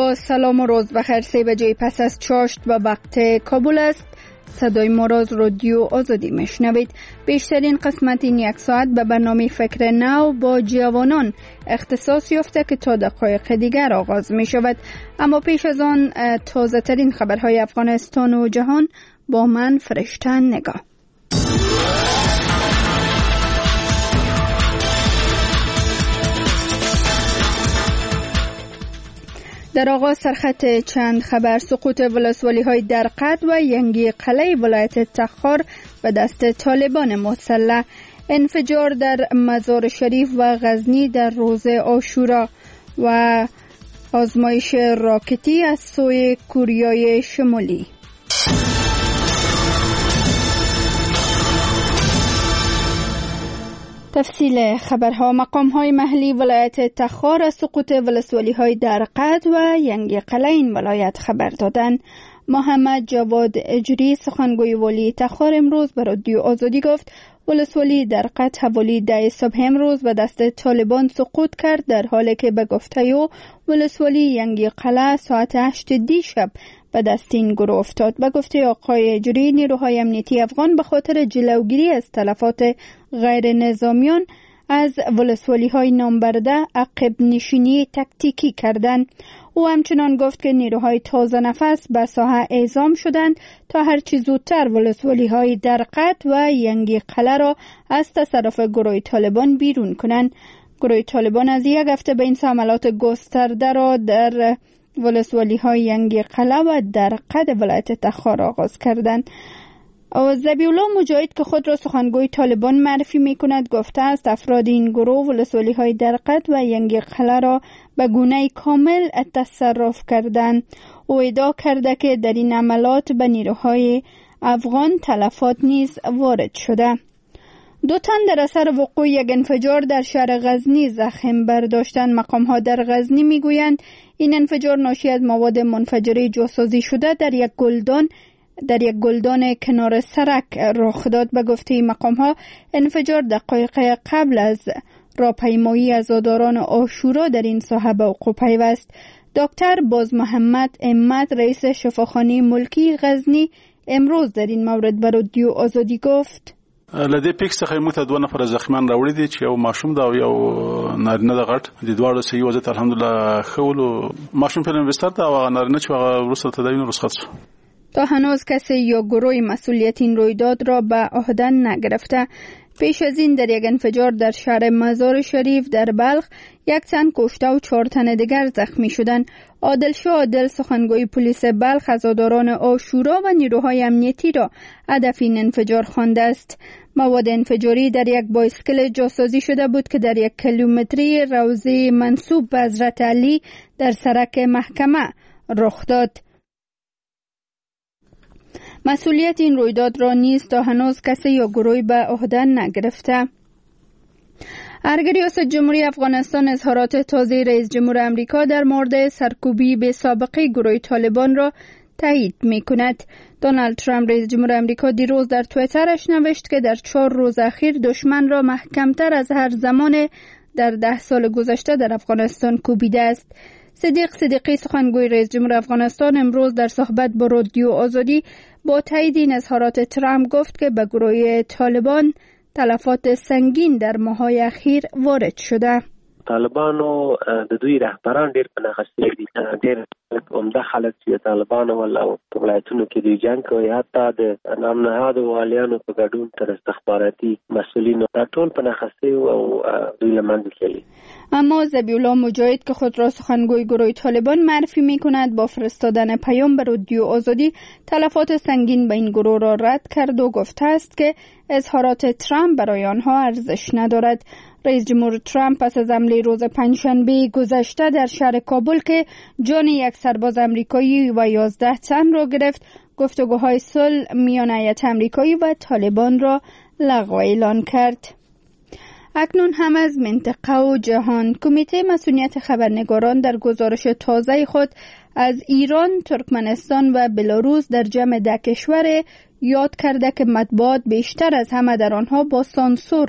با سلام و روز بخیر. 3 بجه پس از چاشت و وقت کابل است. صدای ما را از رادیو آزادی میشنوید. بیشترین قسمت این یک ساعت به برنامه فکر نو با جوانان اختصاص یافته که تا دقایق دیگر آغاز می شود. اما پیش از آن تازه ترین خبرهای افغانستان و جهان با من فرشته نگاه. در آغاز سرخط چند خبر: سقوط ولسوالی‌های درقد و ینگی قلعه ولایت تخار به دست طالبان مسلح، انفجار در مزار شریف و غزنی در روز عاشورا و آزمایش راکتی از سوی کوریای شمالی. تفصیل خبرها: مقام‌های محلی ولایت تخار از سقوط ولسوالی‌های درقد و ینگی قلعه این ولایت خبر دادند. محمد جواد اجری سخنگوی والی تخار امروز به رادیو آزادی گفت ولسوالی درقد حوالی 10 صبح امروز به دست طالبان سقوط کرد، در حالی که به گفته او ولسوالی ینگی قلعه ساعت 8 شب به دست این گروه افتاد. به گفته آقای اجری نیروهای امنیتی افغان به خاطر جلوگیری از تلفات غیر نظامیان از ولسوالی های نامبرده عقب نشینی تکتیکی کردند. او همچنان گفت که نیروهای تازه نفس به ساحه اعزام شدند تا هرچی زودتر ولسوالی های درقد و ینگی قلعه را از تصرف گروه طالبان بیرون کنند. گروه طالبان از یک هفته به این حملات گسترده را در ولسوالی های ینگی قلعه و درقد ولایت تخار آغاز کردند. ذبیح الله مجاهد که خود را سخنگوی طالبان معرفی می کند گفته است افراد این گروه ولسوالی های درقد و ینگی قلعه را به گونه کامل تصرف کردند. او ادعا کرده که در این عملات به نیروهای افغان تلفات نیز وارد شده. 2 تن در اثر وقوع یک انفجار در شهر غزنی زخم برداشتند. مقام‌ها در غزنی میگویند این انفجار ناشی از مواد منفجره جاسازی شده در یک گلدان کنار سرک رخ داد. به گفته مقام‌ها انفجار دقایق قبل از راهپیمایی عزاداران عاشورا در این ساحه به وقوع پیوست. دکتر باز محمد امت رئیس شفاخانه ملکی غزنی امروز در این مورد به رادیو آزادی گفت لدې پیک څخه موږ ته 2 نفر زخمیان راوړي دي چې یو ماشوم دا او یو نارینه د غټ د دوه صحیح وضعیت الحمدلله خولو ماشوم په انوستر دا او نارینه چې هغه وروسته تداوی رخصت شو. تا هنوز کسی یا گروه مسئولیت این رویداد را به عهده نگرفته. پیش از این در یک انفجار در شهر مزار شریف در بلخ 1 تن کشته و 4 تن دیگر زخمی شدند. عادل شاه عادل سخنگوی پلیس بلخ عزاداران عاشورا و نیروهای امنیتی را هدف این انفجار خوانده است. مواد انفجاری در یک بایسکل جاسازی شده بود که در 1 کیلومتری روضه منسوب به حضرت علی در سرک محکمه رخ داد. مسئولیت این رویداد را نیز تا هنوز کسی یا گروهی به عهده نگرفته. ارگ ریاست جمهوری افغانستان اظهارات تازه رئیس جمهور امریکا در مورد سرکوبی به سابقه گروه طالبان را تایید می کند. دونالد ترامپ رئیس جمهور امریکا دیروز در توییترش نوشت که در 4 روز اخیر دشمن را محکمتر از هر زمان در 10 سال گذشته در افغانستان کوبیده است. صدیق صدیقی سخنگوی رئیس جمهور افغانستان امروز در صحبت با رادیو آزادی با تایید این اظهارات ترامپ گفت که به گروه طالبان تلفات سنگین در ماه‌های اخیر وارد شده. طالبانو د دوی رهبران ډېر په ناخستې دي، ډېر عمده خلک چې طالبانو ولا په ولایتونو کې دوی جنګ کوي، حتی د نامنهادو والیانو په ګډون تر استخباراتي مسئولینو ټول په ناخستې او دوی له منځه تللي. اما ذبیح الله مجاهد که خود را سخنگوی گروه طالبان معرفی می کند با فرستادن پیام به رادیو آزادی تلفات سنگین به این گروه را رد کرد و گفته است که اظهارات ترامپ برای آنها ارزش ندارد. رئیس جمهور ترامپ پس از حمله روز پنجشنبه گذشته در شهر کابل که جان 1 سرباز آمریکایی و 11 تن را گرفت، گفتگوهای صلح میان هیئت آمریکایی و طالبان را لغو اعلان کرد. اکنون هم از منطقه و جهان. کمیته مسئولیت خبرنگاران در گزارش تازه خود از ایران، ترکمنستان و بلاروس در جمع 10 کشور یاد کرده که مطبوعات بیشتر از همه در آنها با سانسور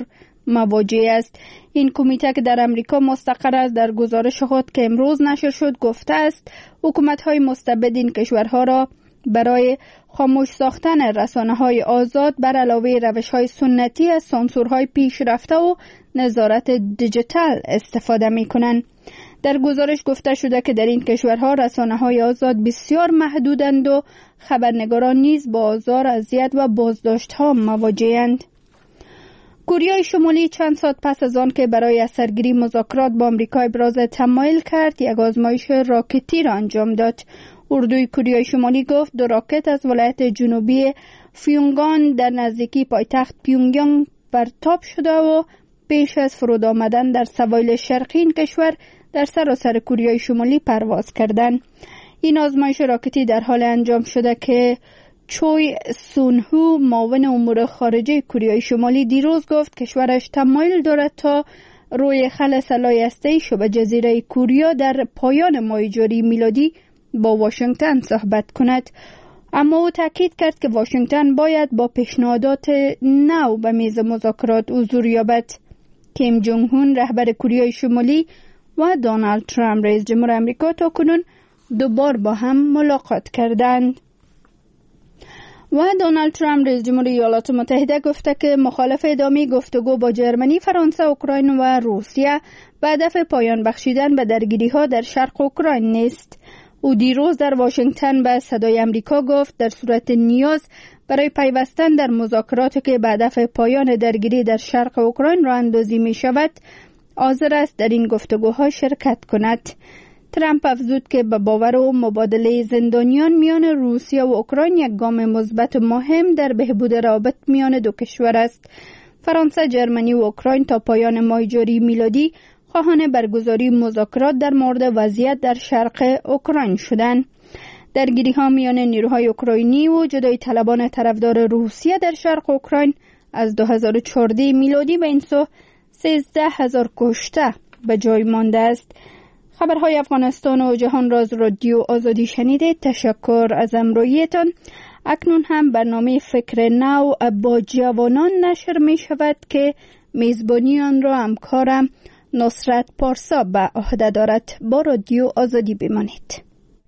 مواجه است. این کمیته که در امریکا مستقر است در گزارش خود که امروز نشر شد گفته است حکومت‌های مستبد این کشورها را برای خاموش ساختن رسانه‌های آزاد بر علاوه روش‌های سنتی از سانسورهای پیشرفته و نظارت دیجیتال استفاده می‌کنند. در گزارش گفته شده که در این کشورها رسانه‌های آزاد بسیار محدودند و خبرنگاران نیز با آزار، اذیت و بازداشت‌ها مواجه‌اند. کره شمالی چند ساعت پس از آن که برای اثرگیری مذاکرات با آمریکا ابراز تمایل کرد، یک آزمایش راکتی را انجام داد. اردوی کره شمالی گفت 2 راکت از ولایت جنوبی فیونگان در نزدیکی پایتخت پیونگیانگ پرتاب شده و پیش از فرود آمدن در سواحل شرقی این کشور در سراسر کره شمالی پرواز کردند. این آزمایش راکتی در حال انجام شده که چوی سونهو معاون امور خارجه کره شمالی دیروز گفت کشورش تمایل دارد تا روی خل سلاح هسته‌ای شبه جزیره کوریا در پایان ماه جاری میلادی با واشنگتن صحبت کند. اما او تاکید کرد که واشنگتن باید با پیشنهادات نو به میز مذاکرات حضور یابد. کیم جونگ هون رهبر کره شمالی و دونالد ترامپ رئیس جمهور آمریکا تا کنون 2 بار با هم ملاقات کردند. و دونالد ترامپ رئیس جمهور ایالات متحده گفته که مخالف ادامه گفتگو با جرمنی، فرانسه، اوکراین و روسیه به هدف پایان بخشیدن به درگیری‌ها در شرق اوکراین نیست. او دیروز در واشنگتن به صدای آمریکا گفت در صورت نیاز برای پیوستن در مذاکراتی که به هدف پایان درگیری در شرق اوکراین راه اندازی می شود حاضر است در این گفتگوها شرکت کند. ترامپ افزود که به باور او مبادله زندانیان میان روسیه و اوکراین یک گام مثبت مهم در بهبود روابط میان 2 کشور است. فرانسه، جرمنی و اوکراین تا پایان ماه جاری میلادی خواهان برگزاری مذاکرات در مورد وضعیت در شرق اوکراین شدند. درگیری‌ها میان نیروهای اوکراینی و جدایی طلبان طرفدار روسیه در شرق اوکراین از 2014 میلادی به این سو 13,000 کشته به جای مانده است. خبرهای افغانستان و جهان را از رادیو آزادی شنیدید. تشکر از همراهیتان. اکنون هم برنامه فکر نو با جوانان نشر می شود که میزبانی آن را همکارم نصرت پارسا به عهده دارد. با رادیو آزادی بمانید.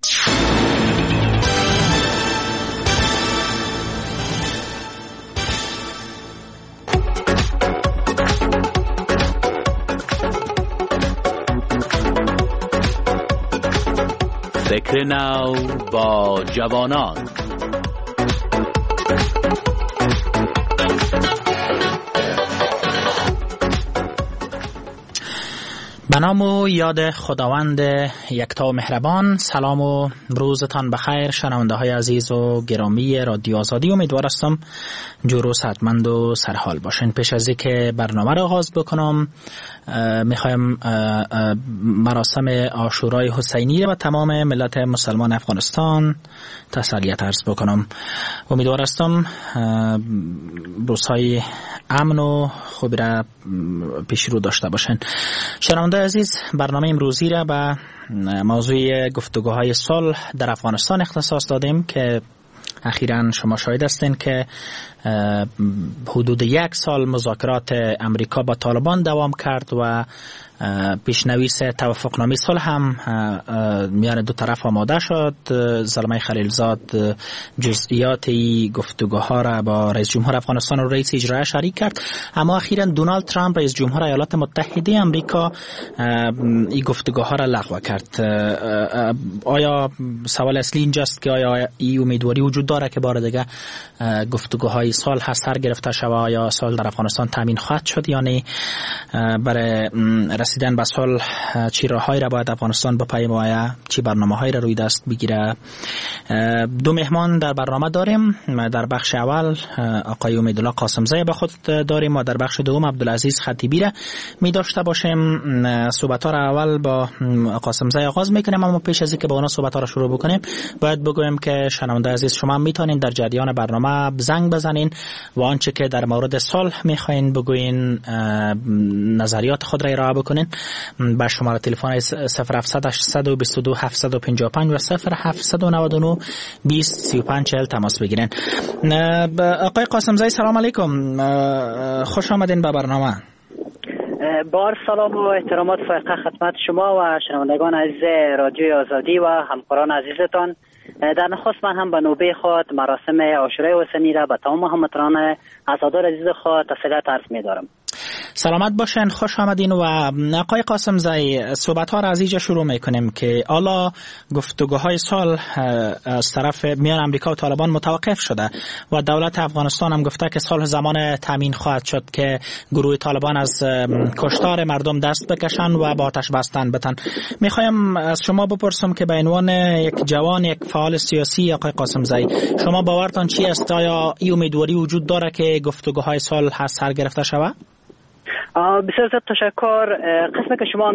فکر نو با جوانان. به نام و یاد خداوند یکتا و مهربان. سلام و روزتان بخیر شنونده های عزیز و گرامی رادیو آزادی. امیدوار هستم جور و صحتمند و سرحال باشین. پیش از اینکه برنامه را آغاز بکنم میخوایم مراسم عاشورای حسینی و تمام ملت مسلمان افغانستان تسلیت عرض بکنم. امیدوار هستم روزهای امن و خوبی را پیش رو داشته باشین. شنونده عزیز، برنامه امروزی را به موضوع گفتگوهای صلح در افغانستان اختصاص دادیم که اخیراً شما شاهد هستین که حدود 1 سال مذاکرات امریکا با طالبان دوام کرد و پیشنویس توافقنامه صلح هم میان 2 طرف آماده شد. زلمه خلیلزاد جزئیات گفتگوها را با رئیس جمهور افغانستان و رئیس اجرایی شریک کرد، اما اخیراً دونالد ترامپ رئیس جمهور ایالات متحده آمریکا این گفتگوها را لغو کرد. آیا سوال اصلی اینجاست که آیا این امیدواری وجود داره که بار دیگه گفتگوهای صلح سر گرفته شود؟ آیا صلح در افغانستان تامین خواهد شد یا نه؟ برای رسیدن به صلح چی راههایی را باید افغانستان بپیماید؟ چی برنامه‌هایی را روی دست بگیره؟ 2 مهمان در برنامه داریم. در بخش اول آقای امیدالله قاسمزی به خود داریم و در بخش دوم عبدالعزیز خطیبی را می داشته باشیم. صحبت‌ها را اول با قاسمزی آغاز میکنیم، اما پیش از اینکه با اونا صحبت‌ها را شروع بکنیم باید بگویم که شنونده عزیز شما میتونین در جریان برنامه زنگ بزنین و آنچه که در مورد صلح میخواین بگوین، نظریات خود را ارائه بکنین. با شماره تلفن 0700 822 755 و 0799 20 35 40 تماس بگیرین. آقای قاسمزی سلام علیکم، خوش آمدین به برنامه. بار سلام و احترامات فائقه خدمت شما و شنوندگان عزیز رادیوی آزادی و همکاران عزیزتان. در نخست من هم به نوبه خود مراسم عاشورای حسینی را به تمام هموطنان عزادار عزیز خود تسلیت عرض می‌دارم. سلامت باشین، خوش آمدین. و آقای قاسم زئی، صحبت ها را از اینجا شروع میکنیم که حالا گفتگوهای صلح از طرف میان امریکا و طالبان متوقف شده و دولت افغانستان هم گفته که صلح زمان تامین خواهد شد که گروه طالبان از کشتار مردم دست بکشن و با آتش بستن بتن. میخوایم از شما بپرسم که به عنوان یک جوان، یک فعال سیاسی، آقای قاسم زئی، شما باورتان چی است؟ آیا این امیدواری وجود داره که گفتگوهای صلح سر گرفته شود؟ بسیار زیاد تشکر. قسمی که شما هم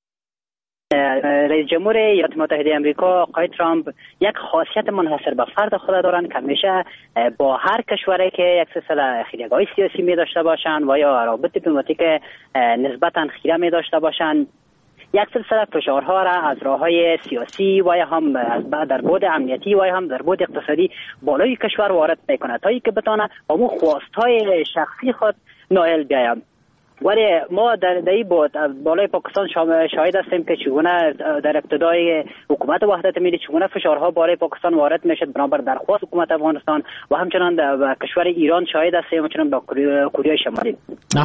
رئیس جمهور ایالات متحده آمریکا آقای ترامپ یک خاصیت منحصر به فرد خود دارند که همیشه با هر کشوری که یک سلسله خیریگاهی سیاسی می داشته باشند و یا روابط دیپلماتیک نسبتا خیره می داشته باشند، یک سلسله فشارها را از راههای سیاسی و یا هم در بعد امنیتی و یا هم در بعد اقتصادی بالای کشور وارد میکنه تا اینکه بتونه با خواستهای شخصی خود نائل بیاید. ولی ما در این بالای پاکستان شاهد هستیم که چگونه در ابتدای حکومت وحدت ملی چگونه فشارها بالای پاکستان وارد میشد بنابر درخواست حکومت افغانستان و همچنان در کشور ایران شاهد هستیم، همچنان با کره شمالی.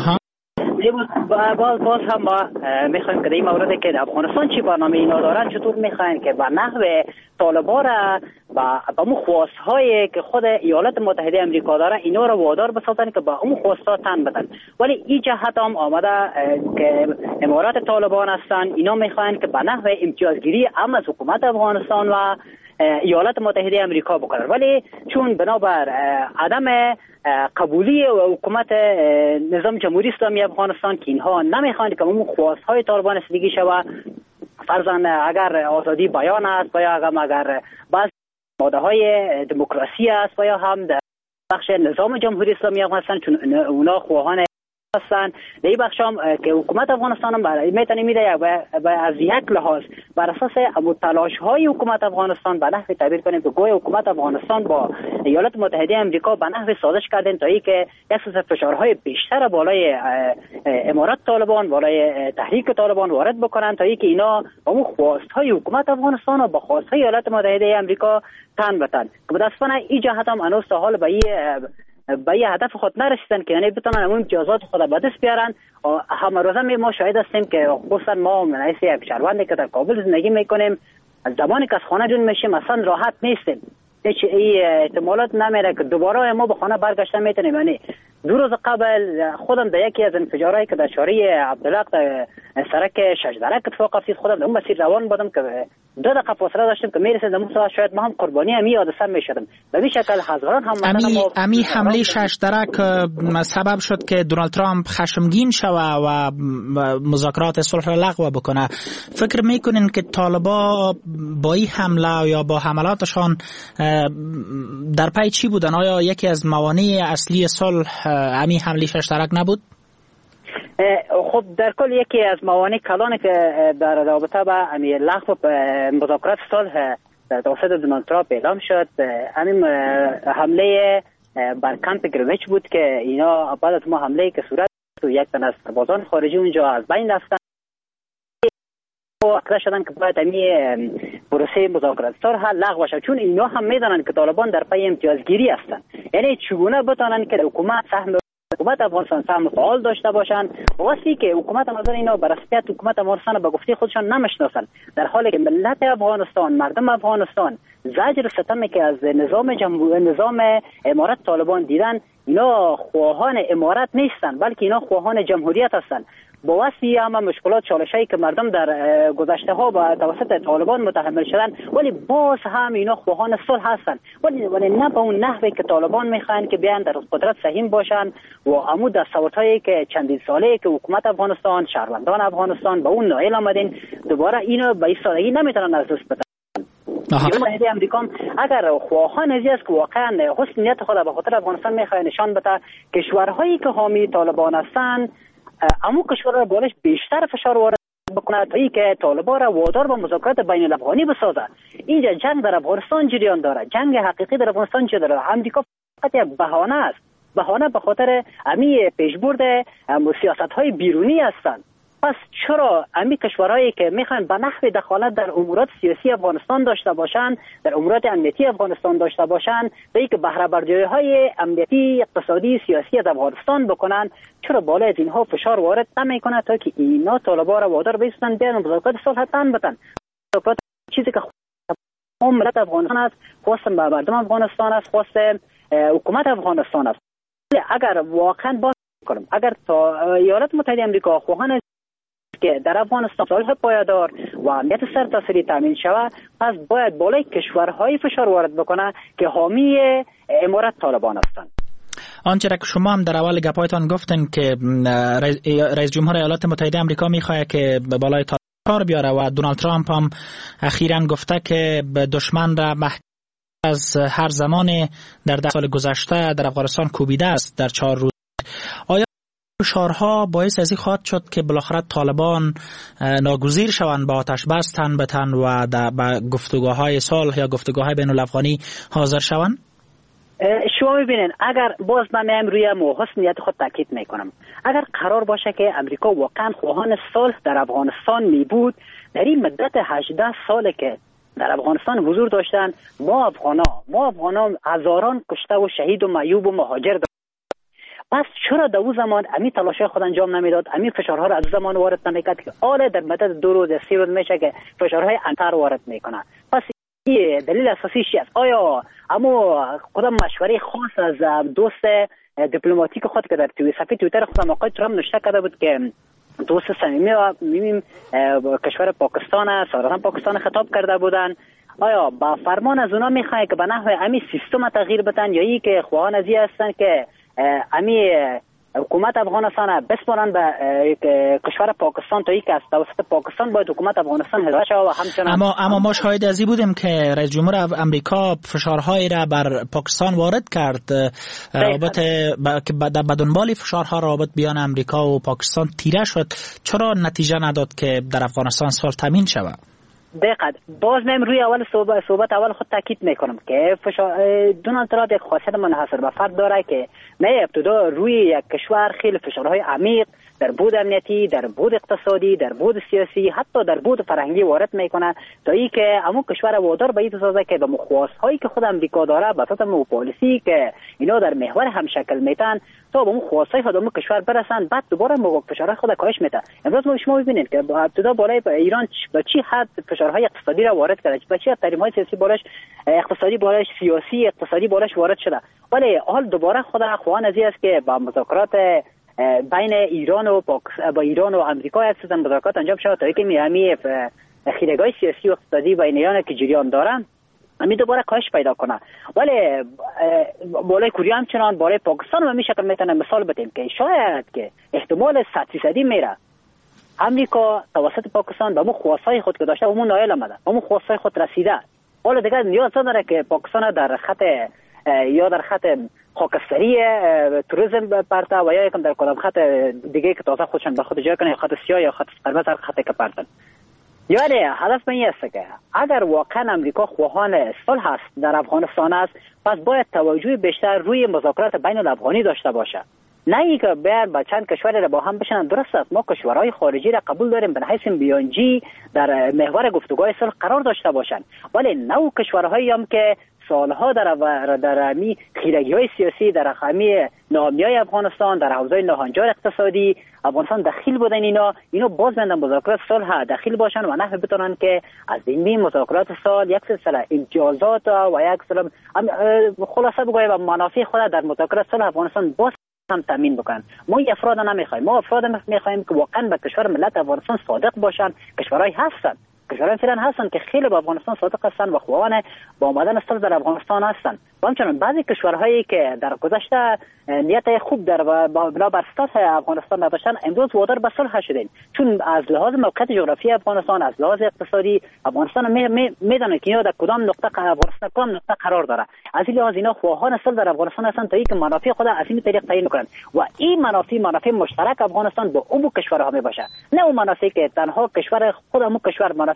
باز هم ما میخوایم که در این مورد که افغانستان چی برنامه اینا دارن، چطور میخواین که به نحو طالبان را با اون خواست‌هایی که خود ایالات متحده آمریکا داره اینا را وادار بسازن که با اون خواست‌ها تن بدن. ولی این جهت هم آمده که امارات طالبان هستن، اینا میخواین که به نحو امتیازگیری هم از حکومت افغانستان و ایالات متحده آمریکا بکنن، ولی چون بنابر عدم قبولی حکومت نظام جمهوری اسلامی افغانستان که اینها نمیخواند که اون خواست‌های طالبان رسیدگی شود، فرضاً اگر آزادی بیان است و یا اگر بعض ماده‌های دموکراسی است و یا هم در بخش نظام جمهوری اسلامی افغانستان چون اونا خواهان هستند، در این بخش هم که حکومت افغانستان هم برای میتونه میده و از یک لحاظ بر اساس تلاش‌های حکومت افغانستان به نحو تعبیر کنیم که گویا حکومت افغانستان با ایالات متحده آمریکا به نحو سازش کردن تا اینکه یک سری فشارهای بیشتر بالای امارات طالبان، بالای تحریک طالبان وارد بکنن تا اینکه اینا با اون خواست‌های حکومت افغانستان و با خواست‌های ایالات متحده آمریکا تن بدن که متأسفانه این جهت هم هنوز تا حال به یه هدف خود نرسیدن که یعنی بتونن اون امتیازات خود به دست بیارن. همه روزه ما شاهد هستیم که خصوصا ما من یک شهروندی که در کابل زندگی میکنیم، از زمانی که از خانه جون میشیم اصلا راحت نیستیم. هیچ احتمالات نمیره که دوباره ما به خانه برگشته میتونیم. یعنی 2 روز قبل خودم در یکی از انفجارهایی که در شارع عبدالحق در سرک شجدرک اتفاق افتاد، خودم در اون مسیر روان بودم که 2 دقیقه فاصله داشتم که میرسیدم اون ساعت شاید ما هم قربانی امی حادثه میشدم. به این شکل هزاران هم امی حمله شجدرک سبب شد که دونالد ترامپ خشمگین شوه و مذاکرات صلح را لغو بکنه. فکر میکنین که طالبا با این حمله یا با حملاتشان در پی چی بودن؟ آیا یکی از موانع اصلی صلح امی حمله شجدرک نبود؟ خب در کل یکی از موانع کلانی که در رابطه با لغو مذاکرات صلح توسط دونالد ترامپ اعلام شد، همین حمله بر کمپ گرینویچ بود که اینا بعد از ما حمله که صورت یک تن از سربازان خارجی اونجا از بین رفتن و اکرا شدن که باید همین پروسه مذاکرات صلح لغو شد، چون اینا هم میدونن که طالبان در پی امتیازگیری هستن. یعنی چگونه بتونن که حکومت افغانستان سهم فعال داشته باشند واسه که حکومت نظر اینا بر رسمیت حکومت افغانستان به گفته خودشان نمیشناسن، در حالی که ملت افغانستان، مردم افغانستان زجر و ستمی که از نظام امارت طالبان دیدن، اینا خواهان امارت نیستن بلکه اینا خواهان جمهوریت هستند. با واسه همه مشکلات چالشایی که مردم در گذشته ها با توسط طالبان متحمل شدن، ولی باز هم اینا خواهان صلح هستن، ولی نه به اون نحوی که طالبان میخواین که بیان در قدرت سهیم باشن و عمود دستاوردهایی که چندین ساله که حکومت افغانستان، شهروندان افغانستان به اون نائل آمدین، دوباره اینو به این سادگی نمیتونن از دست بدن. ایالات امریکا اگر خواهان ازی است که واقعا حسن نیت خود به خاطر افغانستان میخواد نشان بده، کشورهایی که حامی طالبان هستند اما کشورها بالش بیشتر فشار وارد بکنه تا اینکه طالبان را وادار به مذاکرات بین الافغانی بسازه. اینجا جنگ در افغانستان جریان داره، جنگ حقیقی در افغانستان جریان داره. امریکا فقط یک بهانه است، بهانه به خاطر امی پیشبرد سیاست‌های بیرونی هستند. پس چرا امی کشورهایی که میخوان به نحو دخالت در امورات سیاسی افغانستان داشته باشند، در امورات امنیتی افغانستان داشته باشند، به اینکه بهره برداری های امنیتی، اقتصادی، سیاسی از افغانستان بکنن، چرا بالای از اینها فشار وارد نمیکنه تا که اینا طالبان را وادار بایستن بیان مذاکرات صلح تن بدن؟ چیزی که ملت افغانستان است، خواست مردم افغانستان است، خواست حکومت افغانستان است. اگر واقعا باز کنم، اگر تا ایالات متحده آمریکا خواهان که در افغانستان صلح پایدار و امنیت سرتاسری تامین شود، پس باید بالای کشورهای فشار وارد بکنه که حامی امارت طالبان هستند. آنچه را که شما هم در اول گپایتان گفتن که رئیس جمهور ایالات متحده آمریکا میخواد که به بالای کار بیاره و دونالد ترامپ هم اخیراً گفته که دشمن را از هر زمان در 10 سال گذشته در افغانستان کوبیده است در 4 روز. آیا فشارها باعث از این خواهد شد که بالاخره طالبان ناگزیر شوند با آتش بس تن به تن و به گفتگوهای صلح یا گفتگوهای بین الافغانی حاضر شوند؟ شما میبینین، اگر باز من روی حسن نیت خود تاکید میکنم، اگر قرار باشه که امریکا واقعا خواهان صلح در افغانستان می بود، در این مدت 18 ساله که در افغانستان حضور داشتن، ما افغانا هزاران کشته و شهید و معیوب و مهاجر داشتن. پس چرا در اون زمان امی تلاش خود انجام نمیداد، امی فشارها را از زمان وارد نمیکرد که حالا در مدت 2 روز 3 روز میشه که فشارهای انتر وارد میکنه؟ پس دلیل اساسی چی است؟ آیا اما کدام مشوره خاص از دوست دیپلماتیک خود که در صفحه توییتر خود آقای ترامپ نوشته کرده بود که دوست صمیمی و کشور پاکستان است، صادقانه پاکستان خطاب کرده بودن، آیا با فرمان از اونا میخواه که به نحو امی سیستم تغییر بدن، یا ای که خواهان ازی هستن که امی حکومت افغانستان بسپارن به کشور پاکستان تا ای که از توسط پاکستان باید حکومت افغانستان حذف شود و همچنان اما ما شاهد ازی بودیم که رئیس جمهور امریکا فشارهایی را بر پاکستان وارد کرد، رابطه به دنبال فشارها رابط بیان امریکا و پاکستان تیره شد. چرا نتیجه نداد که در افغانستان صلح تامین شود؟ دقیقاً باز من روی اول صحبت اول خود تاکید میکنم که دونالد ترامپ یک خاصیت منحصر به فرد داره که نه ابتدا روی یک کشور خیلی فشارهای عمیق در بود امنیتی، در بود اقتصادی، در بود سیاسی، حتی در بود فرهنگی وارد میکنه تا ای که همون کشور وادار به این بسازه که به خواستهایی که خود امریکا داره به اساس پالیسی که اینا در محور هم شکل میتن تا به اون خواستهای خود اون کشور برسن، بعد دوباره فشارهای خود کاهش میده. امروز شما ببینید که ابتدا بالای ایران به چی حد فشارهای اقتصادی را وارد کرده، به چی حد تحریم‌های سیاسی بالش، اقتصادی بالش، سیاسی اقتصادی بالش وارد شده، ولی حال دوباره خود خواهان ازی است که با مذاکرات بین ایران و با ایران و آمریکا یک مذاکرات انجام شود تا اینکه میامی خیرگاه سیاسی و اقتصادی بین ایران که جریان دارن امی دوباره کاهش پیدا کنه. ولی بالای کره همچنان بالای پاکستان و می شکل میتونه مثال بدیم که شاید که احتمال 100% میره امریکا توسط پاکستان به اون خواستهای خود که داشته اون نایل آمده، اون خواستهای خود رسیده، حالا دیگه نیاز نداره که پاکستان در خط خاکستری توریسم پرته و یا یکم در کدام خط دیگه که تازه خودشان به خود جای کنه، خط سیاه یا خط قرمز، هر خطی که پرتن. یعنی هدف من این است که اگر واقعا امریکا خواهان صلح است در افغانستان است، پس باید توجه بیشتر روی مذاکرات بین الافغانی داشته باشه، نه اینکه بیان با چند کشور را با هم بشنن. درست است ما کشورهای خارجی را قبول داریم به حیث بیانجی در محور گفتگوهای صلح قرار داشته باشند، ولی نه کشورهایی هم که سالها در امی خیرگی‌های سیاسی، در امی ناامنی‌های افغانستان، در حوزه ناهنجار اقتصادی افغانستان دخیل بودن، اینا باز بندن مذاکرات صلح دخیل باشن و نحوه بتونن که از این مذاکرات صلح یک سلسله امتیازات و یک سلسله خلاصه بگویم منافع خود در مذاکرات صلح افغانستان باز هم تامین بکنن. ما افراد نمیخوایم، ما افراد میخوایم که واقعا به کشور ملت افغانستان صادق باشن. کشورهای هستن، کشورهای فعلا هستن که خیلی با افغانستان صادق هستن و خواهان با آمدن صلح در افغانستان هستن. و همچنین بعضی کشورهایی که در گذشته نیت خوب در بنا بر اساس افغانستان نداشتن امروز وادار به صلح شدن، چون از لحاظ موقعیت جغرافیایی افغانستان، از لحاظ اقتصادی افغانستان میدونن که اینا در کدام نقطه افغانستان کدام نقطه قرار داره. از این لحاظ اینا خواهان صلح در افغانستان هستن تا اینکه منافع خود از این طریق تعیین کنن و این منافع مشترک افغانستان با اون کشورها می باشه، نه اون منافع که تنها کشور خود اون کشور منافع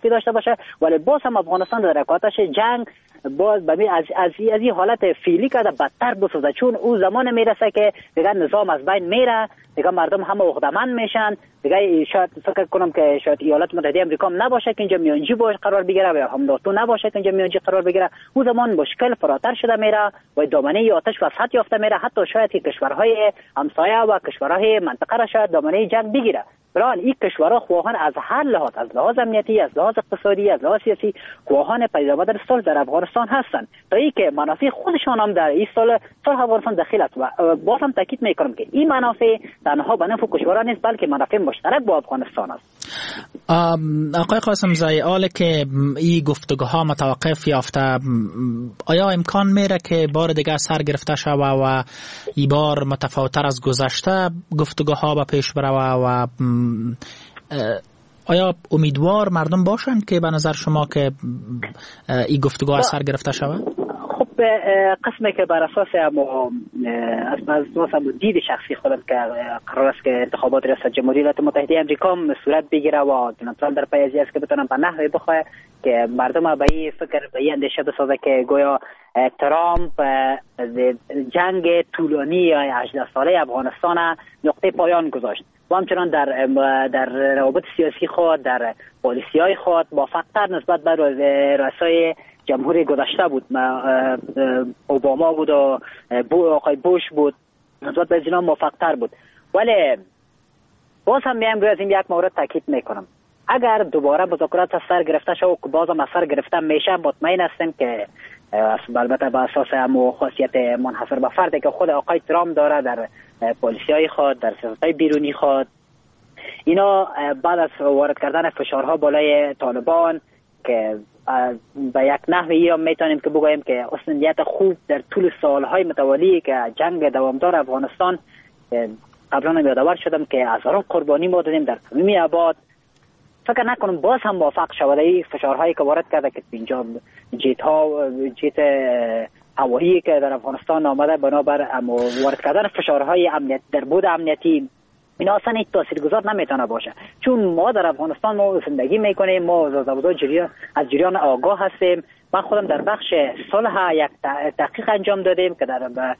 منافی داشته باشه، ولی باز هم افغانستان در حرکاتش جنگ باز از این حالت فعلی که بدتر بسازه، چون او زمان میرسه که دیگه نظام از بین میره، دیگه مردم همه عقده‌مند میشن، دیگه شاید فکر کنم که شاید ایالات متحده آمریکا هم نباشه که اینجا میانجی باشه قرار بگیره و هم ناتو نباشه که اینجا میانجی قرار بگیره. او زمان مشکل فراتر شده میره و دامنه آتش وسعت یافته میره، حتی شاید که کشورهای همسایه و کشورهای منطقه را شاید دامنه جنگ بگیره. برای این کشورها خواهان از هر لحاظ، از لحاظ امنیتی، از لحاظ اقتصادی، از لحاظ سیاسی خواهان پیدا آمدن صلح در افغانستان هستند، تا اینکه منافع خودشان هم در این صلح افغانستان دخیل است. و باز هم تاکید میکنم که این منافع تنها به نفع کشورها نیست، بلکه منافع مشترک با افغانستان است. آقای قاسم زایی، حالا که این گفتگوها متوقف یافته، آیا امکان میره که بار دیگه سر گرفته شوه و این بار متفاوت‌تر از گذشته گفتگوها به پیش بره و آیا امیدوار مردم باشن که به نظر شما که این گفتگوها سر گرفته شوه؟ خب قسمی که بر اساس دید شخصی خودم که قرار است که انتخابات ریاست جمهوری ایالات متحده آمریکا صورت بگیره و دونالد ترامپ در پی از است که بتونن به نحوی بخواه که مردم به این فکر به این اندیشه بسازه که گویا ترامپ جنگ طولانی یا 18 ساله افغانستان نقطه پایان گذاشت و همچنان در روابط سیاسی خود، در پالیسی‌های خود موفق‌تر نسبت به رؤسای جمهوری گذشته بود. اوباما بود و آقای بوش بود، نسبت به اینا موفق‌تر بود. ولی باز هم میام روی از این یک مورد تاکید میکنم، اگر دوباره مذاکرات سر گرفته شد و باز هم سر گرفته میشه، مطمئن هستم که البته به اساس هم خاصیت منحصر به فردی که خود آقای ترامپ داره در پالیسی‌های خود، در سیاست‌های بیرونی خود، اینا بعد از وارد کردن فشارها بالای طالبان که به یک نحوی هم میتونیم که بگوییم که اصلاحیت خوب در طول سالهای متوالی که جنگ دوامدار افغانستان، قبلا هم یادآور شدم که هزاران قربانی ما دادیم در تمامی ابعاد، فکر نکنم باز هم موفق شود این فشارهایی که وارد کرده که اینجا جیت هوایی که در افغانستان آمده بنابر وارد کردن فشارهای امنیت در بود امنیتی، این اصلا هیچ تاثیرگذار نمیتونه باشه، چون ما در افغانستان ما زندگی میکنیم، ما از جریان آگاه هستیم. من خودم در بخش صلح یک تحقیق انجام دادیم که در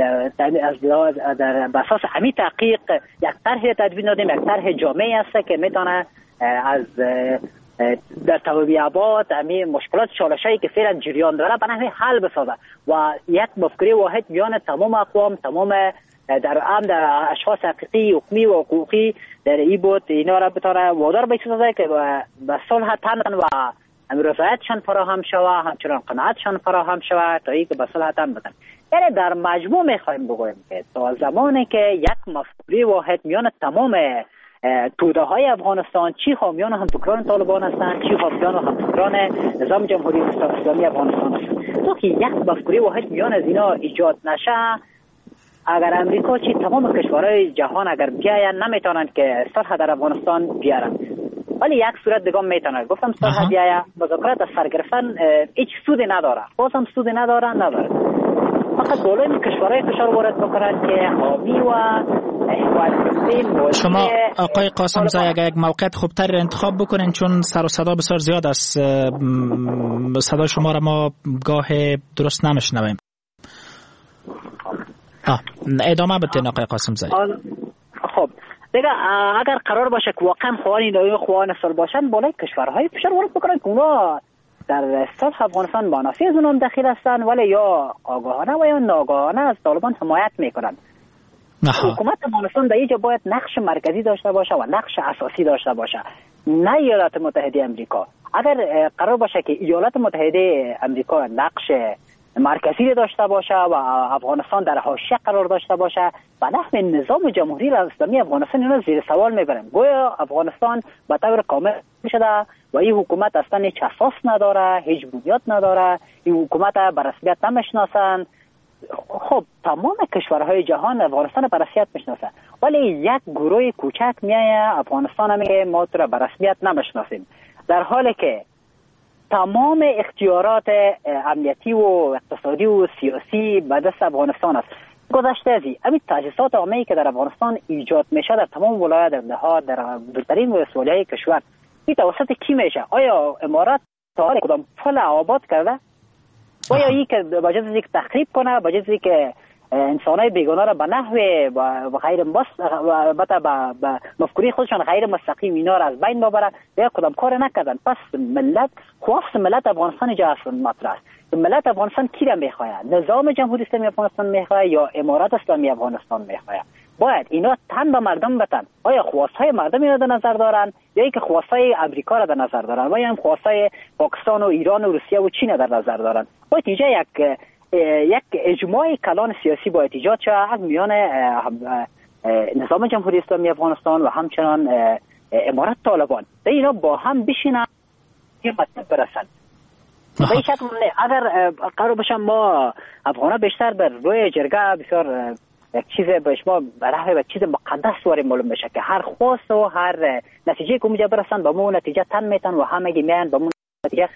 اساس همین تحقیق یک طرح تدوین دادیم، یک طرح جامعی است که میتونه از در تمامی ابعاد همین مشکلات چالشایی که فعلا جریان داره به نحوی حل بسازه و یک مفکوره واحد میان تمام اقوام، تمام در اشخاص حقیقی، حکمی و حقوقی در این بود اینا را بتونه وادار بسازه که به صلح تن و رضایتشان فراهم شوه، همچنان قناعتشان فراهم شوه تا اینکه به صلح تن بدن. یعنی در مجموع میخوایم بگوییم که تا زمانی که یک مفکوره واحد میان تمام توده های افغانستان، چی حامیان و همفکران طالبان هستند، چی حامیان و همفکران نظام جمهوری اسلامی افغانستان هستند، تا که یک مفکوره واحد میان از اینا ایجاد نشه، اگر امریکا چی تمام کشورهای جهان اگر بیاین نمیتونن که صلح در افغانستان بیارن، ولی یک صورت دیگه میتونه گفتم صلح بیاید، مذاکرات از سر گرفتن هیچ سودی نداره، بازم سودی نداره، فقط بالای کشورهای فشار وارد بکنن که حامی و شما آقای قاسم زایی اگر یک موقعیت خوبتر را انتخاب بکنین، چون سر و صدا بسیار زیاد است، صدا شما را ما گاه درست نمیشنویم. ادامه بدین آقای قاسم زایی. خب دیگه اگر قرار باشه که واقعا خواهان صلح باشن، بالای کشورهای فشار وارد بکنن که اونا در صلح افغانستان منافع از اونم دخیل هستن، ولی یا آگاهانه و یا ناآگاهانه از طالبان حمایت میکنن. حکومت افغانستان در اینجا باید نقش مرکزی داشته باشه و نقش اساسی داشته باشه، نه ایالات متحده آمریکا. اگر قرار باشه که ایالات متحده آمریکا نقش مرکزی داشته باشه و افغانستان در حاشیه قرار داشته باشه، به نحو نظام جمهوری اسلامی افغانستان اینا زیر سوال میبرن، گویا افغانستان به طور کامل شده و این حکومت اصلا هیچ اساس نداره، هیچ بنیاد نداره، این حکومت به رسمیت نمیشناسن. خب تمام کشورهای جهان افغانستان به رسمیت میشناسه، ولی یک گروه کوچک میایه افغانستان میگه ما تو را به رسمیت نمیشناسیم، در حالی که تمام اختیارات امنیتی و اقتصادی و سیاسی به دست افغانستان است. گذشته از این تجهیزات عامه‌ای که در افغانستان ایجاد میشه در تمام ولایات، در دهات، در دورترین ولسوالی‌های کشور، این توسط کی میشه؟ آیا امارات تا کدام پل آباد کرده؟ آیا این که بجز یک تخریب کنه، بجز که انسانای بیگانه را به نحو و غیر به مفکوری خودشان غیر مستقیم اینا را از بین ببره، یا کدام کار نکردن. پس ملت خواست ملت افغانستان اینجا اصلا مطرح است. ملت افغانستان کی را میخواد؟ نظام جمهوری اسلامی افغانستان میخواد یا امارات اسلامی افغانستان میخواد؟ باید اینا تن به مردم بتن. آیا خواستهای مردم اینا در نظر دارن یا اینکه خواستهای امریکا را در نظر دارن و یا هم خواستهای پاکستان و ایران و روسیه و چین در نظر دارن؟ باید اینجا یک اجماع کلان سیاسی باید ایجاد شود از میان نظام جمهوری اسلامی افغانستان و همچنان امارات طالبان. اینا با هم بشینن یه مطلب برسن. به این شکل اگر قرار باشم ما افغانا بیشتر بر روی جرگه بسیار یک چیز به شما برای یک چیز مقدس واری معلوم بشه که هر خواست و هر نتیجه که اونجا برسن با مون نتیجه تن میتن و همه میان با مون نتیجه.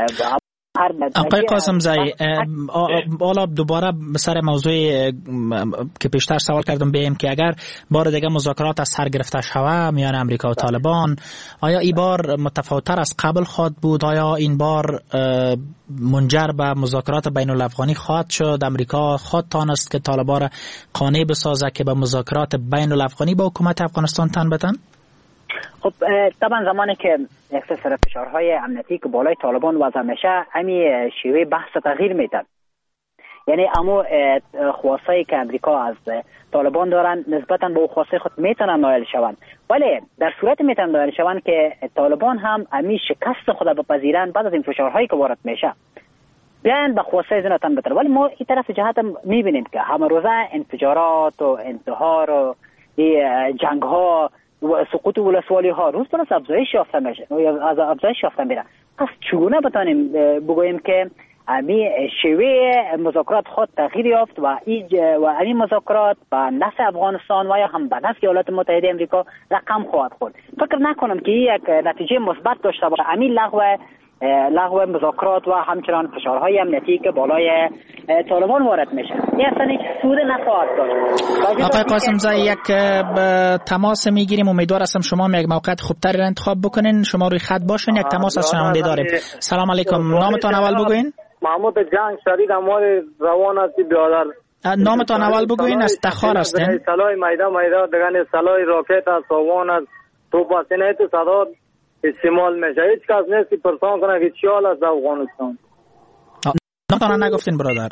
آقای قاسم زایی، حالا دوباره به سر موضوع که پیشتر سوال کردم بیم که اگر بار دیگه مذاکرات از سر گرفته شوه میان امریکا و طالبان، آیا این بار متفاوت‌تر از قبل خواهد بود؟ آیا این بار منجر به مذاکرات بین الافغانی خواهد شد؟ امریکا خواهد تانست که طالبان را قانع بسازه که به مذاکرات بین الافغانی با حکومت افغانستان تن بتن؟ خب طبعا زمانی که یک سری فشارهای امنیتی که بالای طالبان وضع میشه، همین شیوه بحث تغییر میدن. یعنی اما خواستایی که امریکا از طالبان دارن نسبتا به خواستای خود میتونن نائل شوند، ولی در صورت میتونن نائل شوند که طالبان هم همین شکست خود بپذیرن بعد از این فشارهایی که وارد میشه، بیان به خواستای زنتن بتر. ولی ما این طرف جهت میبینیم که همه روزه انفجارات و انتحار و جنگ ها و سقوط ولسوالی ها روز به روز افزایش یافته میشه یا از افزایش یافته میره. پس چگونه بتانیم بگوییم که امی شیوه مذاکرات خود تغییر یافت و این مذاکرات به نفع افغانستان و یا هم به نفع ایالات متحده آمریکا رقم خواهد خورد؟ فکر نکنم که یک نتیجه مثبت داشته باشه امی لغو مذاکرات و همچنان فشارهای امنیتی که بالای طالبان وارد میشه. این اصلا هیچ سود نخواهد داشت. آقای قاسم زایی، یک تماس میگیریم، امیدوار هستم شما یک موقعیت خوبتری را انتخاب بکنین. شما روی خط باشین، یک تماس از شنونده داریم. سلام علیکم، نامتان اول بگوین. محمود جنگ شدید امور روان است بیادر. نامتان اول بگوین، از تخار هستین. سلای میدا دگان سلای راکت است، سوان است، تو پاسینه تو صدا استعمال میشه. هیچ کس نیستی پرسان کنه که چیال از افغانستان. نامتان نگفتین برادر.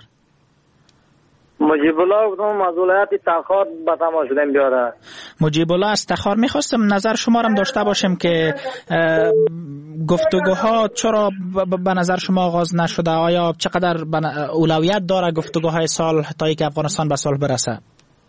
مجیب الله گفتم از ولایت تخار به تماس شدیم بیاره. مجیب الله از تخار، میخواستم نظر شما هم داشته باشم که گفتگوها چرا به نظر شما آغاز نشده؟ آیا چقدر اولویت داره گفتگوهای صلح تا اینکه افغانستان به صلح برسه؟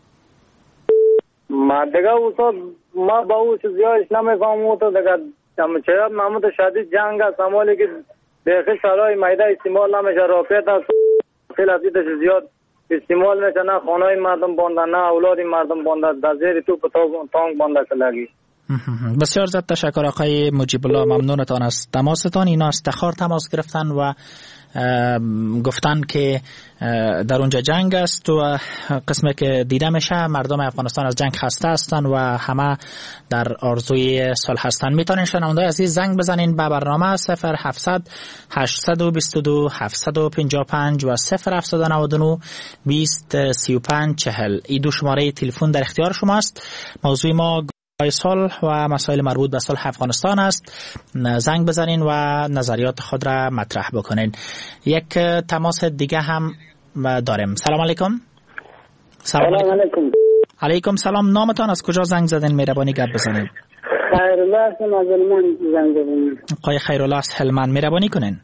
ما دیگه اوسا ما با او زیادش نمیفهمم تو دیگه چرا محمود شدید جنگ است امالی که دیگه سالای میده استعمال نمیشه، راکت است خیلی ازیدش زیاد استعمال میشه، نه خانه مردم بانده نه اولاد مردم بانده، در زیر توپ تانک بانده کلگی. بسیار زیاد تشکر آقای مجیب الله، ممنونتان از تماستان. اینا از تخار تماس گرفتن و گفتن که در اونجا جنگ است و قسمی که دیده میشه مردم افغانستان از جنگ خسته هستن و همه در آرزوی صلح هستن. میتونین شنوندای عزیز زنگ بزنین به برنامه 0700 822 755 و 0799 20 35 40. این دو شماره تلفن در اختیار شماست. موضوع ما صلح و مسائل مربوط به صلح افغانستان است. زنگ بزنین و نظریات خود را مطرح بکنین. یک تماس دیگه هم داریم. سلام علیکم. سلام علیکم. علیکم سلام. نامتان، از کجا زنگ زدین؟ مهربانی گپ بزنین. خیرالله از هلمند زنگ زدین. آقای خیرالله از هلمند، مهربانی کنین.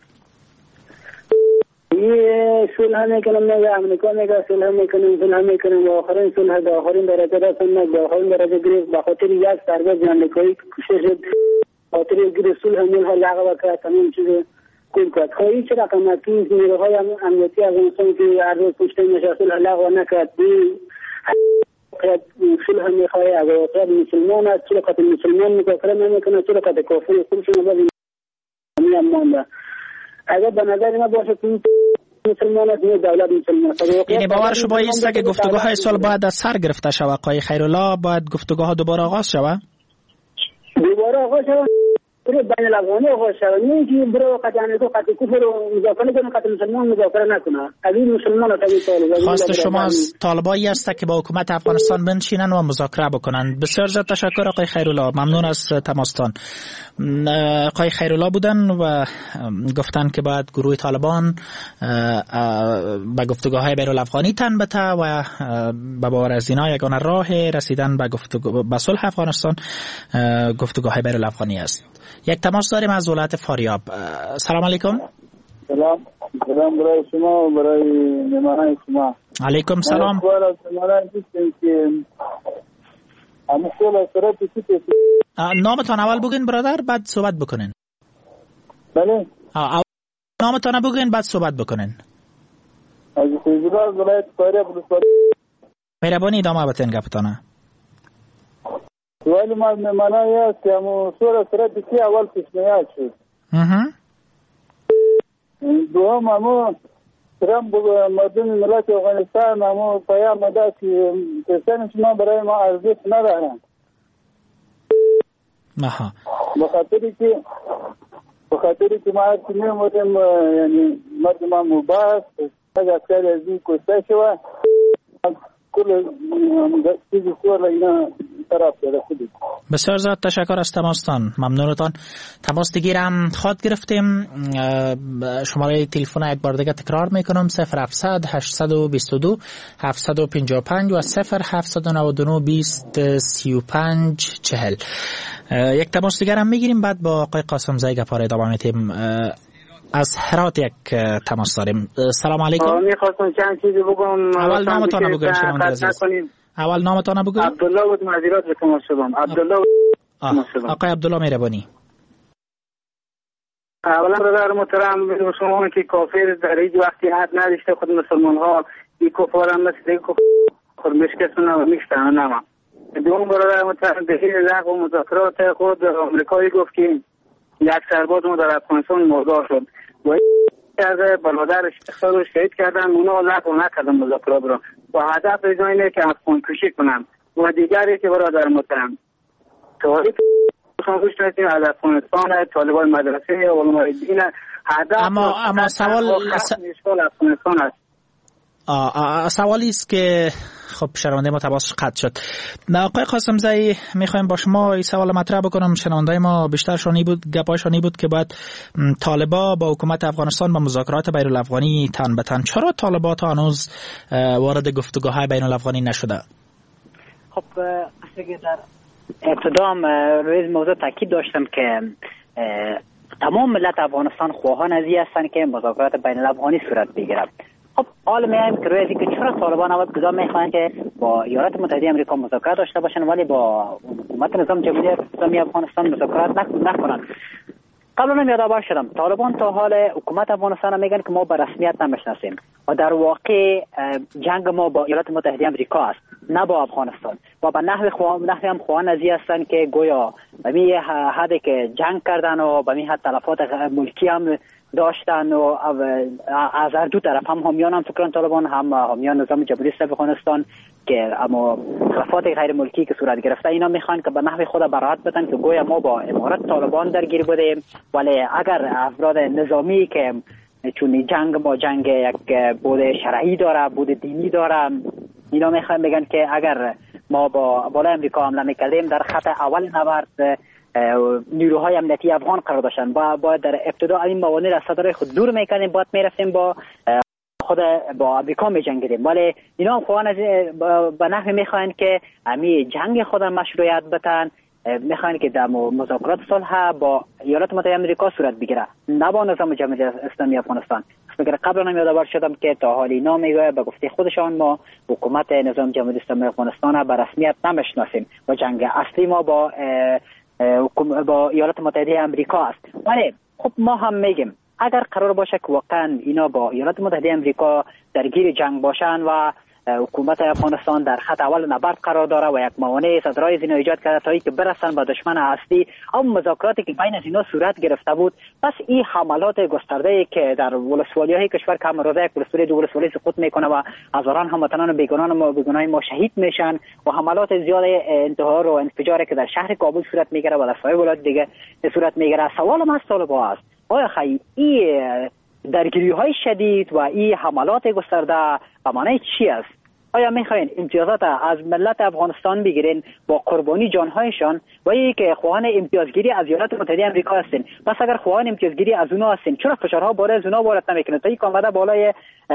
صلح میکنم نه امریکا میگه صلح میکنم و آخرین صلح در آخرین درجه رسوندن، در آخرین درجه گرفت به خاطر یک سرباز امریکایی کشته شد، خاطر گرفت صلح ملح لغو کرد، تمام چیز کل کرد. خواهی چه رقم اکنون نیروهای امنیتی افغانستان که هر روز کشته میشه صلح لغو نکرد، صلح میخواه از واقعیت مسلمان است، چرا قطع مسلمان مذاکره نمیکنه، چرا قطع کافر خودشون باید مانده. اگر به نظر ما باشه که مسلمان است، نه دولت مسلمان است. یعنی باور شما ایست که گفتگوهای صلح باید از سر گرفته شود؟ آقای خیرالله، باید گفتگوها دوباره آغاز شود؟ دوباره آغاز شود بین الافغانی آغاز شد، نه که برای قطعا تو قطع کفر و مذاکره کنه، قطع مسلمان مذاکره نکنه. قبیل مسلمان و قبیل طالبان. خواست شما از طالبایی است که با حکومت افغانستان بنشینن و مذاکره بکنن. بسیار زیاد تشکر آقای خیرالله، ممنون از تماستان. آقای خیرالله بودن و گفتن که باید گروه طالبان به گفتگوهای بین‌الافغانی تن بده و به باور از اینا یگانه راه رسیدن به صلح افغانستان گفتگوهای بین‌الافغانی است. یک تماس داریم از ولایت فاریاب. سلام علیکم. سلام برای شما و برای مهمانان شما. علیکم سلام. نامتان اول بگین برادر، بعد صحبت بکنین. بله. نامتان بگین بعد صحبت بکنین. از فیض‌الله ولایت فاریاب. مهربانی ادامه بدین گپتانه. سوال ما معنی است که همون سوال سرعت که اول پیشنهاد شد. دوم همون ترامپ مردم ملت افغانستان همون پیام داد که کسانی شما برای ما ارزش ندارند. بخاطری که ما هرچی میمودیم یعنی مردم مباس از اکثر از این کشته شد کل چیزی سوال اینا طرف رسیدید. بسیار زیاد تشکر از تماستان، ممنونتان. تماس دیگه هم خواد گرفتیم. شماره تلفن یک بار دیگه تکرار میکنم 0700 822 755 و 0799 20 35 40. یک تماس دیگه هم میگیریم، بعد با آقای قاسم زایی گپار ادامه میدیم. از هرات یک تماس داریم. سلام علیکم. میخواستم چند چیزی بگم. اول نامتان بگوین شنونده عزیز. اول نامتان بگوین. عبدالله بود، معذرت به تماس شدم. عبدالله آقای عبدالله مهربانی. اولا برادر محترم به شما که کافر در هیچ وقتی حد نداشته، خود مسلمان ها این کفار هم مثل این کفار مشکستون و میشتن نما. دوم برادر محترم به هیچ لغو و مذاکرات خود امریکایی گفت که یک سرباز ما در افغانستان مردار شد و از برادرش اخصار شهید کردن، اونا لغو نکردن مذاکرات را و هدف از اینه که افغان کشی کنن. و دیگری که برادر محترم تاریخ خاموش نشیم از افغانستان، طالبان مدرسه علمای دین هدف اما سوال افغانستان است. سوالی است که خب شنونده ما تماس قطع شد. آقای قاسم زایی میخوایم با شما این سوال مطرح بکنم. شنونده ما بیشترشانی بود، گپایشانی بود که باید طالبا با حکومت افغانستان با مذاکرات بین‌الافغانی تن به تن. چرا طالبا تا هنوز وارد گفتگوهای بین‌الافغانی نشده؟ خب اصلا در ابتدا روی موضوع تاکید داشتم که تمام ملت افغانستان خواهان از این هستند که مذاکرات بین‌الافغانی صورت بگیرد. خب حالا میایم که روی که چرا طالبان اول کجا میخوان که با ایالات متحده آمریکا مذاکرات داشته باشن ولی با حکومت نظام جمهوری اسلامی افغانستان مذاکرات نکنن. قبلا هم یادآور شدم طالبان تا حال حکومت افغانستان میگن که ما به رسمیت نمیشناسیم و در واقع جنگ ما با ایالات متحده آمریکا است نه با افغانستان و به نحوی هم خواهان از این هستند که گویا به می حدی که جنگ کردن و به می حد تلفات ملکی هم داشتن و از هر دو طرف هم حامیان هم فکران طالبان هم حامیان نظام جمهوری اسلامی افغانستان که اما تلفات غیر ملکی که صورت گرفته اینا میخوان که به نحو خود برات بدن که گویا ما با امارات طالبان درگیر بودیم، ولی اگر افراد نظامی که چون جنگ با جنگ یک بود شرعی داره، بود دینی داره، اینا میخوان بگن که اگر ما با بالای امریکا حمله میکردیم در خط اول نبرد نیروهای امنیتی افغان قرار داشتن و باید در ابتدا این موانع را صدر خود دور میکنیم، باید میرفتیم با خود با امریکا میجنگیدیم، ولی اینا هم خواهان از به نحوی میخوان که امی جنگ خود مشروعیت بتن، میخوان که در مذاکرات صلح با ایالات متحده آمریکا صورت بگیره نه با نظام جمهوری اسلامی افغانستان. مگر قبلا هم یادآور شدم که تا حال اینا میگه به گفته خودشان ما حکومت نظام جمهوری اسلامی افغانستان به رسمیت نمیشناسیم و جنگ اصلی ما با ایالات متحده آمریکا است. ولی خب ما هم میگیم اگر قرار باشه که واقعا اینا با ایالات متحده آمریکا درگیر جنگ باشن و حکومت افغانستان در خط اول نبرد قرار داره و یک موانع صدرای اینا ایجاد کرده تا اینکه برسن به دشمن اصلی. اما مذاکراتی که بین از اینا صورت گرفته بود، پس این حملات گسترده که در ولسوالی‌های کشور که روزه یک ولسوالی دو ولسوالی سقوط میکنه و هزاران هموطنان بیگناه ما شهید میشن و حملات زیاد انتحار و انفجاری که در شهر کابل صورت میگیره و در سایر ولایات دیگه صورت میگیره، سوالم از طالبان است آیا این درگیری‌های شدید و این حملات گسترده به معنی چی است؟ آیا میخواین امتیازات از ملت افغانستان بگیرین با قربانی جانهایشان و یا که خواهان امتیازگیری از ایالات متحده آمریکا هستین؟ پس اگر خواهان امتیازگیری از اونها هستین، چرا فشارها بالای از اونها وارد نمیکنید تا اینکه آمده بالای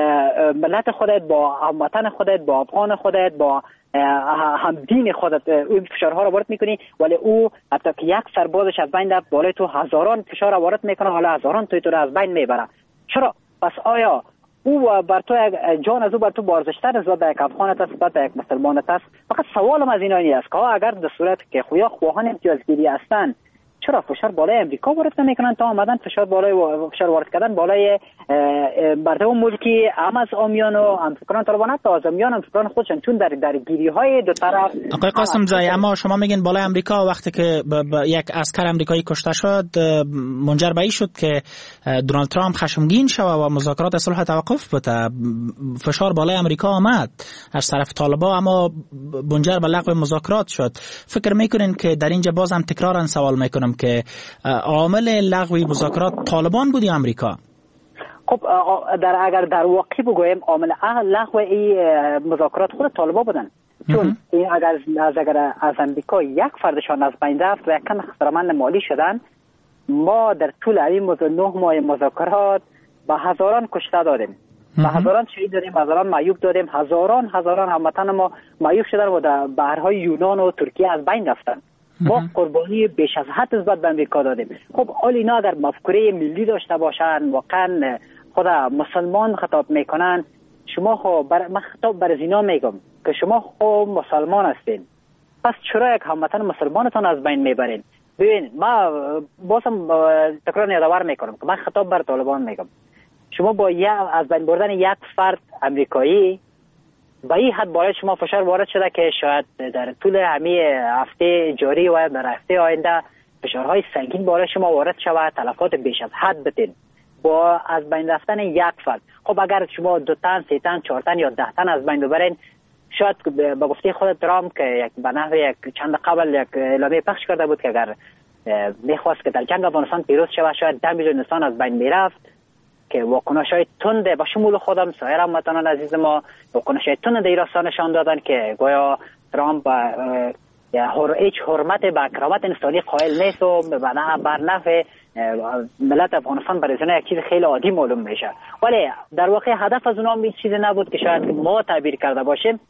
ملت خودت، با هموطن خودت، با افغان خودت، با همدین خودت این فشارها را وارد میکنی، ولی او حتی که یک سربازش از بین رفت بالای تو هزاران فشار را وارد میکنه، حالا هزاران تو را از بین میبره. چرا؟ پس آیا او بر تو جان از او بر تو بارزشتر نسبت به یک افغانت است، نسبت به یک مسلمانت است؟ فقط سوالم از اینایی است که اگر در صورت که خواهان امتیازگیری هستند، چرا فشار بالای امریکا وارد نمیکنن تا آمدن فشار وارد کردن بالای مردم ملکی هم از آمیان و همفکران طالبان، حتی از آمیان همفکران خودشان، چون در درگیری‌های دو طرف. آقای قاسم زایی، اما شما میگین بالای امریکا وقتی که یک عسکر امریکایی کشته شد منجر به این شد که دونالد ترامپ خشمگین شد و مذاکرات صلح توقف بده، فشار بالای امریکا آمد از طرف طالبان اما منجر به لغو مذاکرات شد. فکر میکنین که در اینجا باز هم تکرارا سوال میکنم که عامل لغو مذاکرات طالبان بود یا امریکا؟ خب اگر در واقع بگویم عامل لغو این مذاکرات خود طالبان بودن، چون این اگر از امریکا یک فردشان از بین رفت و یک کم خسارتمند مالی شدن، ما در طول این 9 ماه مذاکرات به هزاران کشته دادیم، به هزاران شهید دادیم، هزاران معیوب دادیم، هزاران هموطن ما معیوب شدن و در بحرهای یونان و ترکیه از بین رفتن. ما قربانی بیش از حد نسبت به امریکا دادیم. خب حال اینا اگر مفکوره ملی داشته باشن، واقعا خود مسلمان خطاب میکنن، شما من خطاب بر اینا میگم که شما مسلمان هستین، پس چرا یک هموطن مسلمانتان از بین میبرین؟ ببین ما بازم تکرار یادآور میکنم که من خطاب بر طالبان میگم، شما با از بین بردن یک فرد امریکایی با این حد باید شما فشار وارد شده که شاید در طول همه هفته جاری و در هفته آینده فشارهای سنگین برای شما وارد شود، تلفات بیش از حد بدین با از بین رفتن یک فرد. خب اگر شما 2 تن 3 تن 4 تن یا 10 تن از بین ببرین، شاید به گفته خود ترامپ که به نحو چند قبل یک اعلامیه پخش کرده بود که اگر میخواست که در جنگ افغانستان پیروز شود، شاید 10 میلیون انسان از بین میرفت، که واکنش‌های تند به شمول خودم سایر هموطنان عزیز ما واکنش‌های تند ایران نشان دادن که گویا ترامپ هیچ حرمت به کرامت انسانی قائل نیست و بر نفع ملت افغانستان برای یک چیز خیلی عادی معلوم میشه. ولی در واقع هدف از اونها این چیزی نبود که شاید ما تعبیر کرده باشیم.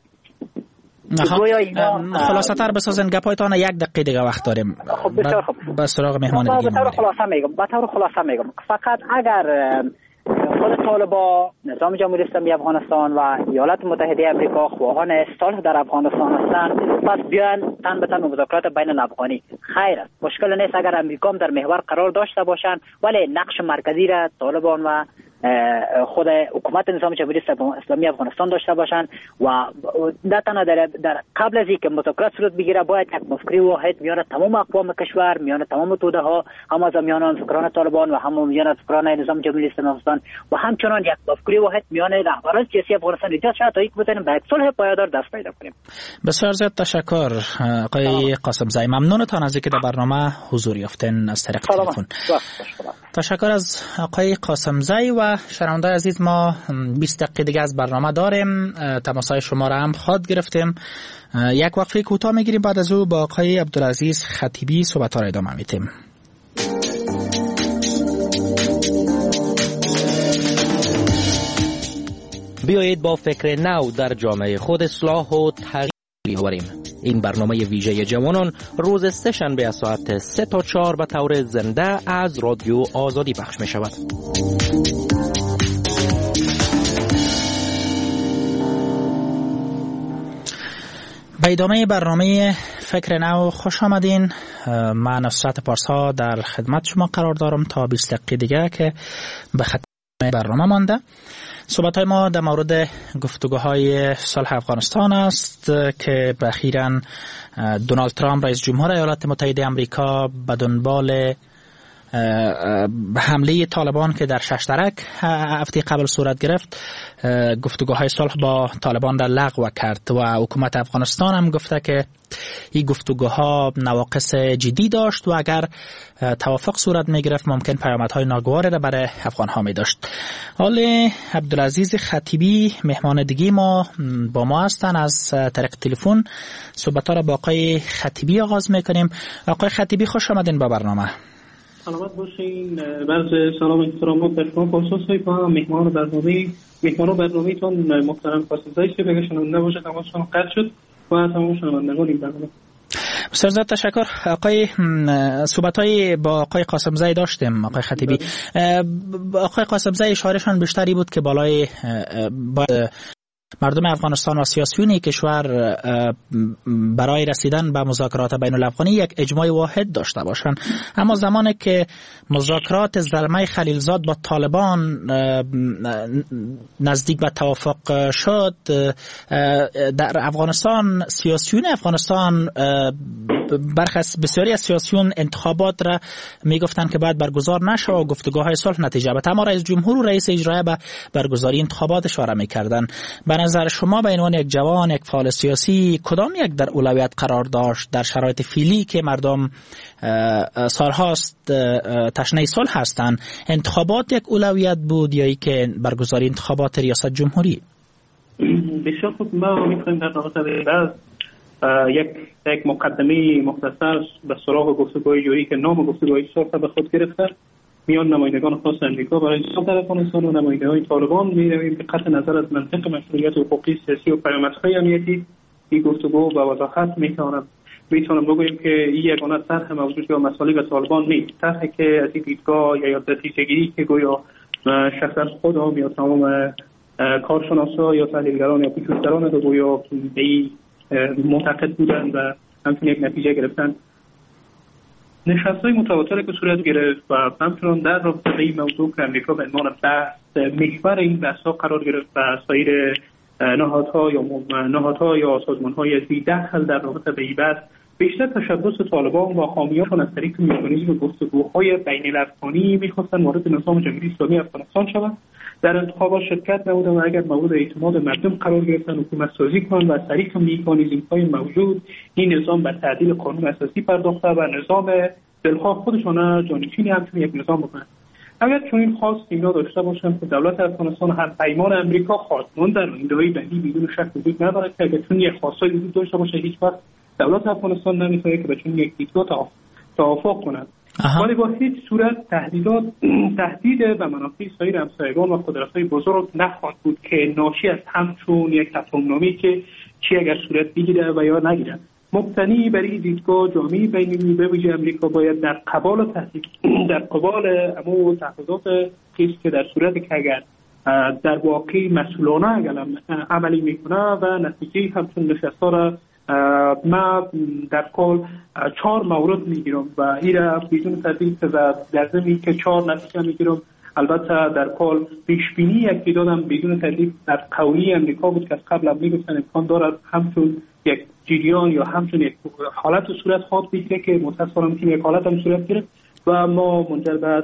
خلاصه‌تر بسازن گپایتان، 1 دقیقه دیگه وقت داریم. خب بسیار خوب. به سراغ مهمان دیگه. به طور خلاصه میگم فقط اگر خود طالبان، نظام جمهوری اسلامی افغانستان و ایالات متحده آمریکا خواهان صلح در افغانستان هستند، پس بیان تن به تن مذاکرات بین الافغانی. خیر است، مشکل نیست اگر امریکا هم در محور قرار داشته باشند، ولی نقش مرکزی را طالبان و خود حکومت نظام جمهوری اسلامی افغانستان داشته باشند و نه تنها در قبل از اینکه مذاکرات صورت بگیره باید یک مفکوره واحد میان تمام اقوام کشور، میان تمام توده ها، هم از میان فکران طالبان و هم میان فکران نظام جمهوری اسلامی افغانستان و همچنان یک مفکوره واحد میان رهبران سیاسی افغانستان ایجاد شود تا اینکه بتونیم به یک صلح پایدار دست پیدا کنیم. بسیار زیاد تشکر آقای قاسم زایی، ممنونتان از اینکه در برنامه حضور یافتین از طریق تلفن. تشکر از آقای قاسم زایی. و شنونده عزیز، ما 20 دقیقه دیگه از برنامه داریم، تماسهای شما را هم خواهد گرفتیم. یک وقفه کوتاه میگیریم، بعد از او با آقای عبدالعزیز خطیبی صحبت‌ها را ادامه میدیم. بیایید با فکر نو در جامعه خود اصلاح و تغییر بیاوریم. این برنامه ویژه جوانان روز سه شنبه از ساعت 3 تا 4 به طور زنده از رادیو آزادی پخش می شود. به ادامه برنامه فکر نو خوش آمدین. من نصرت پارسا در خدمت شما قرار دارم تا 20 دقیقه دیگه که به ختم برنامه مانده. صحبت‌های ما در مورد گفتگوهای صلح افغانستان است که اخیراً دونالد ترامپ رئیس جمهور ایالات متحده آمریکا به دنبال حمله طالبان که در ششترک هفته قبل صورت گرفت گفتگوهای صلح با طالبان را لغو کرد و حکومت افغانستان هم گفته که این گفتگوها نواقص جدی داشت و اگر توافق صورت می گرفت ممکن پیامدهای ناگواری را برای افغان ها می داشت. حال عبدالعزیز خطیبی مهمان دیگه ما با ما هستن. از طریق تلفن صحبت‌ها را با آقای خطیبی آغاز میکنیم. آقای خطیبی خوش آمدین با برنامه. سلامت باشین. برز سلام احترامات در شما پاسخ با مهمان برنامه تون محترم قاسمزایی که بگه شنونده باشه تماشاشون قطع شد و تمام شنوندگان این برنامه. بسیار زیاد تشکر. آقای صحبت‌های با آقای قاسمزایی داشتیم. آقای خطیبی، آقای قاسمزایی اشارهشان بیشتری بود که بالای مردم افغانستان و سیاسیون کشور برای رسیدن به مذاکرات بین الافغانی یک اجماع واحد داشته باشند، اما زمانی که مذاکرات زلمه خلیلزاد با طالبان نزدیک به توافق شد، در افغانستان سیاسیون افغانستان برخلاف بسیاری از سیاسیون انتخابات را میگفتن که باید برگزار نشه و گفتگوهای صلح نتیجه بده، اما رئیس جمهور و رئیس اجرایی به برگزاری انتخابات اشاره میکردن. به نظر شما به عنوان یک جوان، یک فعال سیاسی، کدام یک در اولویت قرار داشت در شرایط فعلی که مردم سالهاست تشنه صلح هستند؟ انتخابات یک اولویت بود یا ای که برگزاری انتخابات ریاست جمهوری؟ بسیار خوب. ما می‌خوایم در رابطه با یک مقدمه مختصر به سراغ گفتگوهای جویی که نام گفتگوهای صلح به خود گرفته میان نمایندگان خاص امریکا برای صلح در افغانستان و نمایندگان طالبان می‌رویم که قطع نظر از منطق مشروعیت حقوقی سیاسی و پیامدهای امنیتی این گفتگو به وضاحت میتونم بگویم که این یگانه طرح موضوع یا مسائل به طالبان نیست، طرحی که از این دیدگاه یا نتیجه‌گیری که گویا شخصا خودم یا تمام کارشناسا یا تحلیلگران یا پژوهشگران رو گویا به این معتقد بودن و همچنین یک نتیجه گرفتن. نشست‌های متواتر که صورت گرفت و همچنان در رابطه با این موضوع که امریکا به عنوان بحث محور این بحث‌ها قرار گرفت و سایر نهادها یا سازمان‌های از دخل در رابطه با این بحث بیشتر تشبث طالبان و حامیان از طریق مکانیزم گفتگوهای بین الافغانی می‌خواستند وارد نظام جمهوری اسلامی افغانستان شوند. در انتخابات شرکت نمودند و اگر مورد اعتماد مردم قرار گرفتن حکومت سازی کنند و از طریق مکانیزم‌های موجود این نظام به تعدیل قانون اساسی پرداخته و نظام دلخواه خودشان جانشین همچون یک نظام بکنند. اگر چنین خواست اینا داشته باشند که دولت افغانستان هم پیمان امریکا خواستمان در آینده‌های بعدی بدون شک وجود ندارد که اگر چنین یک خواستایی وجود داشته باشه هیچ وقت دولت افغانستان نمی‌تونه که به چنین یک دیدگاه توافق کند. ولی با هیچ صورت تهدید به منافع سایر همسایگان و قدرت‌های بزرگ نخواهد بود که ناشی از همچون یک تفاهم‌نامه‌ای که چی اگر صورت بگیره و یا نگیره. مبتنی بر این دیدگاه جامعه بین‌المللی به ویژه امریکا باید در قبال امور تهدیدات که در صورتی که اگر در واقع مسئولانه عملی میکنه و نتیجه همچون نشست‌ها را ما در کل 4 مورد میگیرم و این را بدون تردید در ضمن که 4 نتیجه میگیرم. البته در کل پیشبینی یک تعدادم بدون تردید در قولی امریکا بود که از قبل هم میگفتن امکان دارد همچون یک جریان یا همچون یک حالت صورت خواهد بگیره که متأسفانه که یک حالت هم صورت گرفت و ما منجر به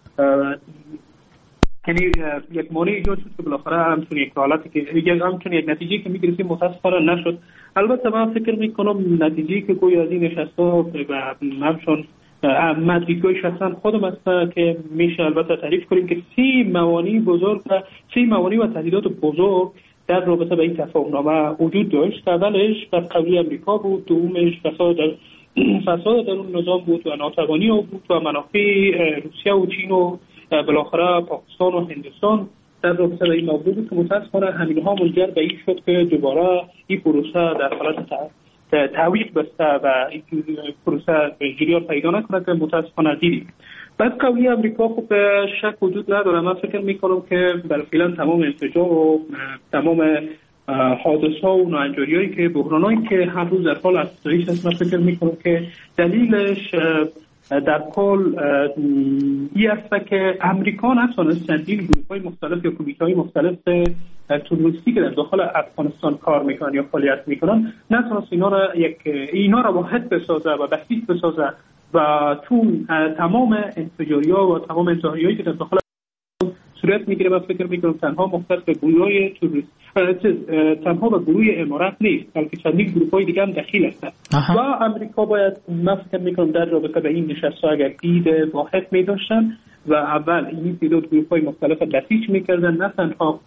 یعنی یک مانع ایجاد شد که بالاخره همچون یک حالتی که همچون یک نتیجه که میگرفتیم متأسفانه نشد. البته من فکر میکنم نتیجه که گویا از این نشست‌ها و همچون مدرک‌های شخصا خودم است که میشه البته تعریف کنیم که 3 موانع بزرگ و 3 موانع و تهدیدات بزرگ در رابطه با این تفاهم‌نامه وجود داشت. اولش بر قولی امریکا بود، دومش فساد در اون نظام بود و ناتوانی بود و منافع روسیه و چین و بالاخره پاکستان و هندوستان در رابطه با این موضوع بود که متأسفانه همینها منجر به این شد که دوباره این پروسه در حالت تعویق بسته و این پروسه جریان پیدا نکنه که متأسفانه دیدیم. بعد قولی امریکا خب شک وجود نداره. من فکر میکنم که برای فعلا تمام انفجار و تمام حادثه‌ها و ناهنجاری‌هایی که بحرانایی که هر روز در حال افزایش است، من فکر میکنم که دلیلش در کل این است که امریکا نتونست چندین گروه‌های مختلف یا کمیته‌های مختلف تروریستی که در داخل افغانستان کار میکنن یا فعالیت میکنن نتونست اینا را واحد بسازه و بسیط بسازه و تو تمام انفجاری‌ها و تمام انتحاری‌هایی که در داخل صورت میگیره و فکر میکنم تنها مختص به گروه‌های تنها به گروه امارات نیست بلکه چندین گروه‌های دیگه هم دخیل هستند و امریکا باید فکر میکنم در رابطه به این نشست‌ها اگر دید واحد می‌داشتن و اول این تعداد گروه‌های مختلف بسیج می‌کردن نه تنها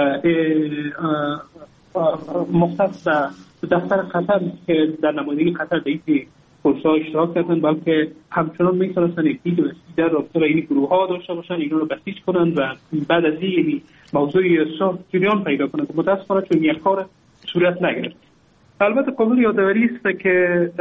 مختص به دفتر قطر که در نمایندگی قطر در این پروسه اشتراک کردن بلکه همچنان میتونستن دید در رابطه با این گروه ها داشته باشن اینا رو بسیج کنن و بعد از این موضوع صلح جریان پیدا کنه که متاسفانه چون یک کار صورت نگرفت. البته قابل یادآوری است که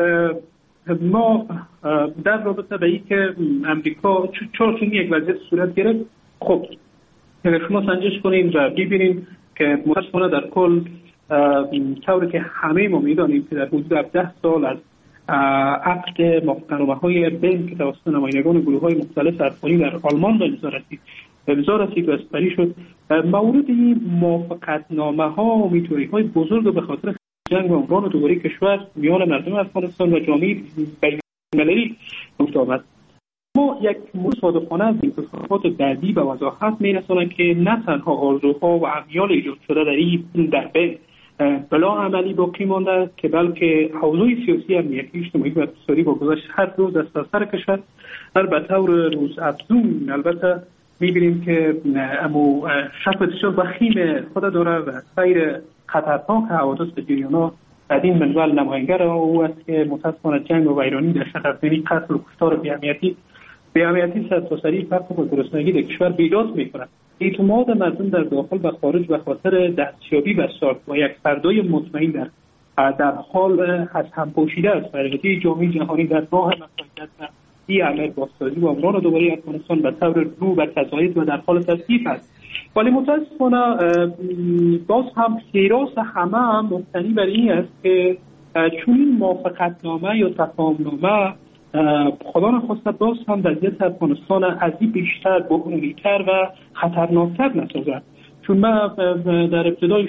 ما در رابطه با این که امریکا چون یک وضعیت صورت گرفت خب شما سنجش کنیم و ببینیم که متاسفانه در کل طوری که همه ما میدانیم که در حدود 10 سال از عقد موافقتنامه‌های بین که توسط نمایندگان گروه‌های مختلف افغانی در آلمان به امضا رسید و اسپری شد مورد این موافقتنامه‌ها و میتوری‌های بزرگ به خاطر جنگ و عمران دوباره کشور میان مردم افغانستان و جامعه بین‌المللی رخ آمد. ما یک مصادفانه از انتخابات بعدی به وضاحت می‌رسانند که نه تنها آرزوها و امیال ایجاد شده در بین بلا عملی باقی مانده که بلکه حوزه سیاسی، امنیتی، اجتماعی و اقتصادی با گذشت هر روز از سر کشور به طور روز افزون البته می‌بینیم که امو شک بسیار وخیم خود داره و سیر خطرناک حوادث به جریان‌ها در این منوال نماینگر او است که متأسفانه جنگ و ویرانی در شهرستانی قتل و کشتار بی‌اهمیتی سرتاسری فقر و گرسنگی در کشور بیداد می‌کند. اعتماد مردم در داخل و خارج به خاطر دستیابی به صلح و یک فردای مطمئن در حال از هم پوشیده است. فرقتی جامعه جهانی در راه مساعدت و این عمل بازسازی و عمران دوباره افغانستان به طور رو و تضاعف و در حال تصدیق است. ولی متاسفانه باز هم خیراس همه هم مبتنی بر این است که چون این موافقتنامه یا تفاهمنامه خدا نخواسته باز هم وضعیت افغانستان از این بیشتر بحرانی‌تر و خطرناکتر نسازد. چون من در ابتدا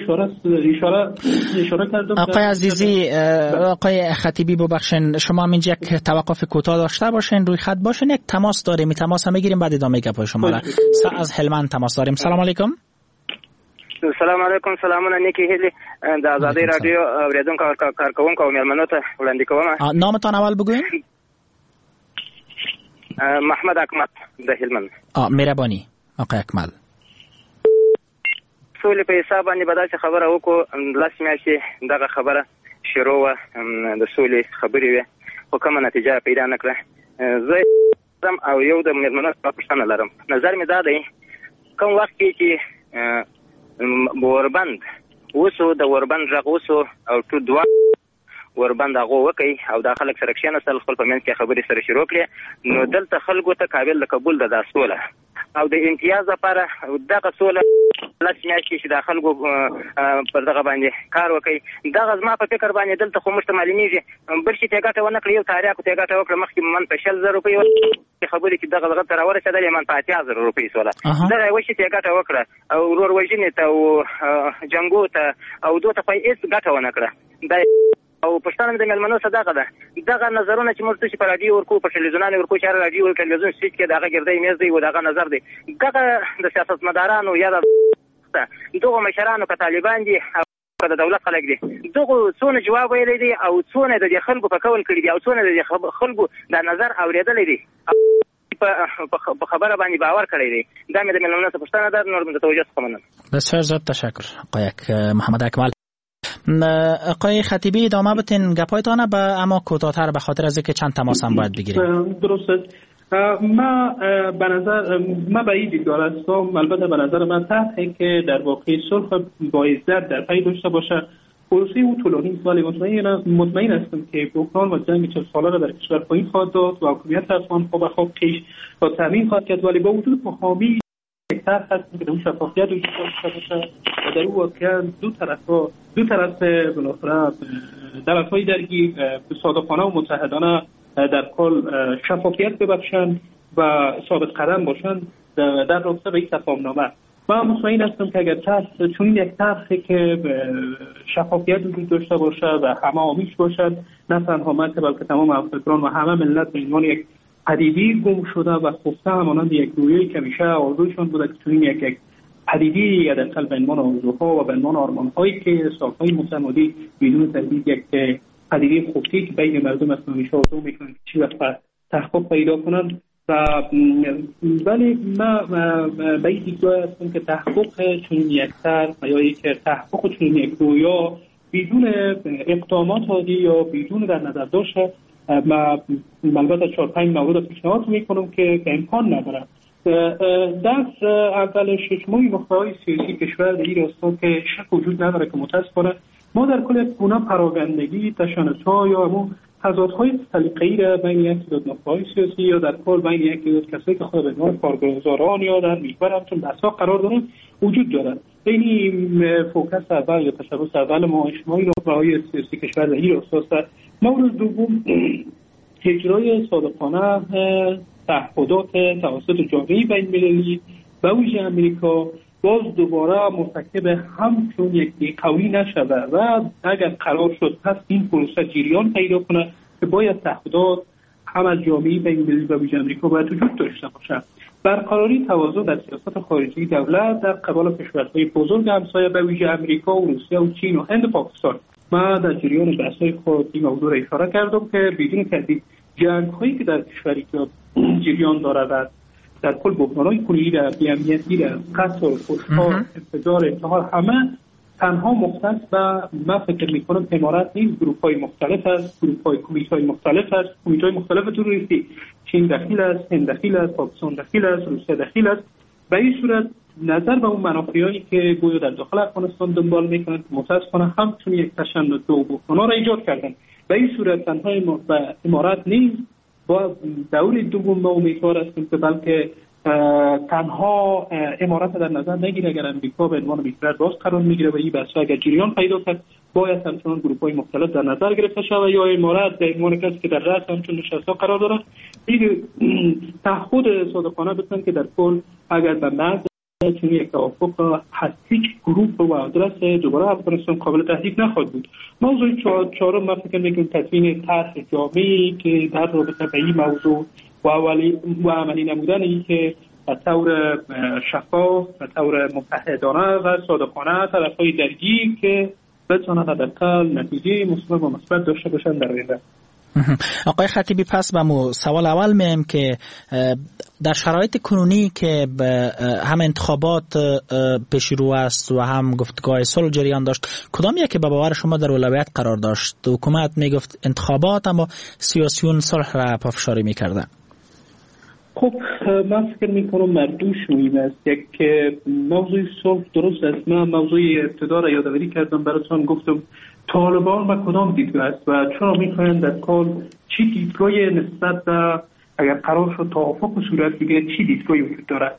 اشاره کردم. آقای عزیزی، آقای خطیبی ببخشین شما هم اینجا یک توقف کوتاه داشته باشین، روی خط باشین، یک تماس داریم، این تماس هم بگیریم بعد ادامه گپ شما را. از هلمند تماس داریم. سلام علیکم. سلام علیکم. سلامونه نیکی هیلی د آزادی رادیو اوریدونکو کارکوونکو او میلمنو ته وړاندې کوم. نامتان اول بگوین. محمد اکمل د هلمند. مهرباني آقای اکمل. سولې په حساب باندې به داسې خبره وکړو، لاس میاشتې دغه خبره شروع وه د سولې خبرې وې خو کومه نتیجه پیدا نه کړه. زه او یو د مېرمنو پوښتنه لرم. نظر مې دا دی کوم وخت کې چې وربند اوسو د وربند غږ اوسو او ټول دوه وربند هغه وکي او د خلک سره کښېناستل خپل په منځ کې خبرې سره شروع کړې نو دلته خلکو ته قابل د قبول ده سوله او د امتیاز لپاره دغه سوله لاس میاشتې چې د خلکو پر دغه باندې کار وکړي دغه زما په فکر باندې دلته خو موږ ته معلومیږي بل شي ته ګټه ونه کړي یو تاریخ ته ګټه وکړه مخکې من په 100,000 روپۍ خبرې چې دغه تر ورسېدلې من په 80,000 روپۍ سوله دغه یو شي ته ګټه وکړه او ورور وژنې ته او جنګو ته او دوه ته هیڅ ګټه ونه کړه او پښتانه د ملمنو صدقه ده دغه نظرونه چې موږ ته په رادیو ورکو په ټلویزیون ورکو چې رادیو او ټلویزیون سټیج کې دغه ګرځي میز دی او دغه نظر دی دغه د سیاستمدارانو یا دغه مشرانو که طالبان دي او د دولت خلک دي دغه څونه جواب ویلی دي او څونه د خلکو په کول کړي دي او څونه د خلکو د نظر اوریدلې دي په خبره باندې باور کړی دی دا مې د ملمنو څخه پښتنه ده نور د توجه څخه مننه. بسیار زیاد تشکر آقای محمد اکمل. آقای خطیبی ادامه بتین گپایتان اما کوتاه‌تر به خاطر از اینکه چند تماس هم باید بگیریم. درسته. ما به این دیدگاه هستم البته به نظر من طرحی که در واقع صلح با عزت در پی داشته باشه پروسه او طولانی ولی مطمئن هستم که بحران و جنگ 40 ساله را در کشور پایین خواهد داد و حکومت افغان خود به خود پیش و تامین خواهد کرد ولی با وجود فهامی طرح هست که در اون شفافیت وجود داشته باشه و در اون واقعا دو طرف بالاخره طرف‌های درگیر صادقانه و متحدانه در کل شفافیت ببخشند و ثابت قدم باشند در رابطه به این تفاهم‌نامه. من مطمئن هستم که اگر چون یک طرحی که شفافیت وجود داشته باشه و همه آمیز باشد، نه تنها من بلکه تمام افریقیان و همه ملت به عنوان یک پدیده گم شده و خفته همانند یک رویایی که همیشه آرزویشان بوده که چون یک پدیده حداقل به عنوان آرزوها و به عنوان آرمان‌هایی که سال‌های متمادی بدون تردید یک پدیده خفته که بین مردم است همیشه آرزو میکنند چی وقت تحقق پیدا کنند. ولی من به این دیدگاه هستم که تحقق چون یک طرح یا یک تحقق چون یک رویا بدون اقدامات عادی یا بدون در نظر داشته، البته 4-5 مورد پیشنهاد میکنم که امکان نداره. دست اولش مجموعی مقطعهای سیاسی کشور در این راستا که شک وجود نداره که متاسفانه ما در کل گونه پراگندگی، تشنج‌ها یا همون تضادهای سلیقه‌ای را بین یک تعداد نخبه‌های سیاسی یا در کل بین یک تعداد کسایی که خود به عنوان کارگزاران یا در محور همچون بحث‌ها قرار دارند وجود دارد. این فوکس اول یا تشبث اول ما اجتماعی نخبه‌های سیاسی کشور در این راستا است. مورد دوم اجرای صادقانه تعهدات توسط جامعه بین‌المللی و ویژه امریکا باز دوباره مرتکب همچون یک قولی نشده و اگر قرار شد پس این پروسه جریان پیدا کنه که باید تعهدات هم از جامعه بین‌المللی و ویژه امریکا باید وجود داشته باشه. برقراری توازن در سیاست خارجی دولت در قبال کشورهای بزرگ همسایه به ویژه امریکا و روسیه و چین و هند و پاکستان. من در جریان بحث‌های خود این موضوع را اشاره کردم که بدون تردید جنگ‌هایی که در کشوری که جریان دارد در کل بحران‌های کلی در بی‌امنیتی در قتل و کشتار انفجار انتحار همه تنها مختص و من فکر می‌کنم امارات نیز گروه‌های مختلف است، گروه‌های کمیته‌های مختلف است، کمیته‌های مختلف تروریستی چین دخیل است، هند دخیل است، پاکستان دخیل است، روسیه دخیل است. به این صورت نظر به اون منافعی که گویا در داخل افغانستان دنبال می‌کنند متأسفانه همچون یک تشنج و بحران را ایجاد کردند. به این صورت تنها امارات نیز با دور دوم ما امیدوار هستیم که بلکه تنها امارات در نظر نگیره اگر امریکا به عنوان محور باز قرار میگیره و این بحث اگر جریان پیدا کرد باید همچنان گروه‌های مختلف در نظر گرفته شود یا امارات به عنوان کسی که در رأس همچون نشست‌ها قرار دارد این تعهد صادقانه بتن که در کل اگر به مرز چون یک توافق هیچ گروه و آدرس دوباره افغانستان قابل تهدید نخواهد بود. موضوع چهارم من فکر می‌کنم تدوین طرح جامعی که در رابطه با این موضوع و عملی نمودن این که به طور شفاف به طور متحدانه و صادقانه طرف‌های درگیر که بتوانند حداقل نتیجه مثبت و مثبت داشته باشند در آینده. آقای خطیبی پس به سوال اول میم که در شرایط کنونی که هم انتخابات پیش رو است و هم گفتگاه صلح جریان داشت کدام یکی به باور شما در اولویت قرار داشت؟ حکومت میگفت انتخابات اما سیاسیون صلح را پافشاری میکردن. خب من فکر میکنم مردوش مهم است. یک موضوع صلح درست است. من موضوع ابتدا را یادآوری کردم براتون گفتم طالبان و کدام دیدگاه است و چرا میخواین در کل چی دیدگاهی نسبت به اگر قرار شد توافق صورت بگیره چی دیدگاهی وجود دارد.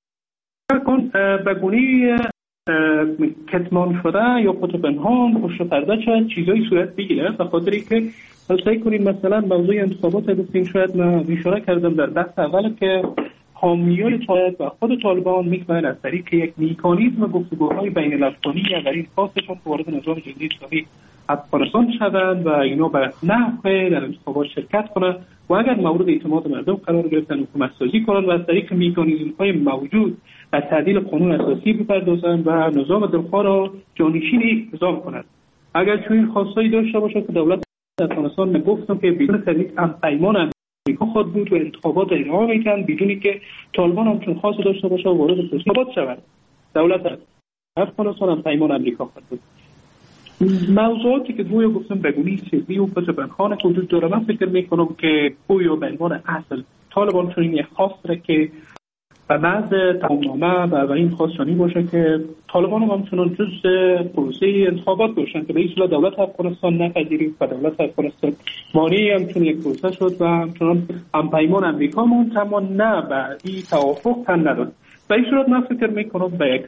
به گونه کتمان شده یا خود پنهان پشت پرده شاید چیزایی صورت بگیره به خاطری که سعی کنیم مثلا موضوع انتخابات گفتیم شاید من اشاره کردم در بحث اول که حامیان طالب و خود طالبان میخواهند از طریق یک مکانیزم گفتگوهای بین الافغانی اگر این خواستشون وارد نظام جمهوری اسلامی افغانستان شوند و اینا به نحو در انتخابات شرکت کنند و اگر مورد اعتماد مردم قرار گرفتن حکومت سازی کنند و از طریق مکانیزم‌های موجود از تعدیل قانون اساسی بپردازند و نظام دلخواه را جانشین نظام کنند. اگر چون این خواستایی داشته باشد که دولت افغانستان گفتم که بدون تردید پیمان امریکا خود بود و انتخابات ادامه میکنند بدونی که طالبان هم چون خواست داشته باشه و وارد انتخابات شود. دولت افغانستان هم پیمان امریکا خود بود. موضوعاتی که گویا گفتم بگونی سیاسی و پسبنخانه که وجود داره من فکر میکنم که گویا به عنوان اصل طالبان چون این خواست داره که و بعد تمامنامه و این خواستانی باشه که طالبان هم همچنان جز پروسه انتخابات باشن که به این صورت دولت افغانستان نپذیرید و دولت افغانستان مانعی همچون یک پروسه شد و همچنان همپیمان امریکا منتما نه به این توافق تن نداد. به این صورت من فکر میکنم به یک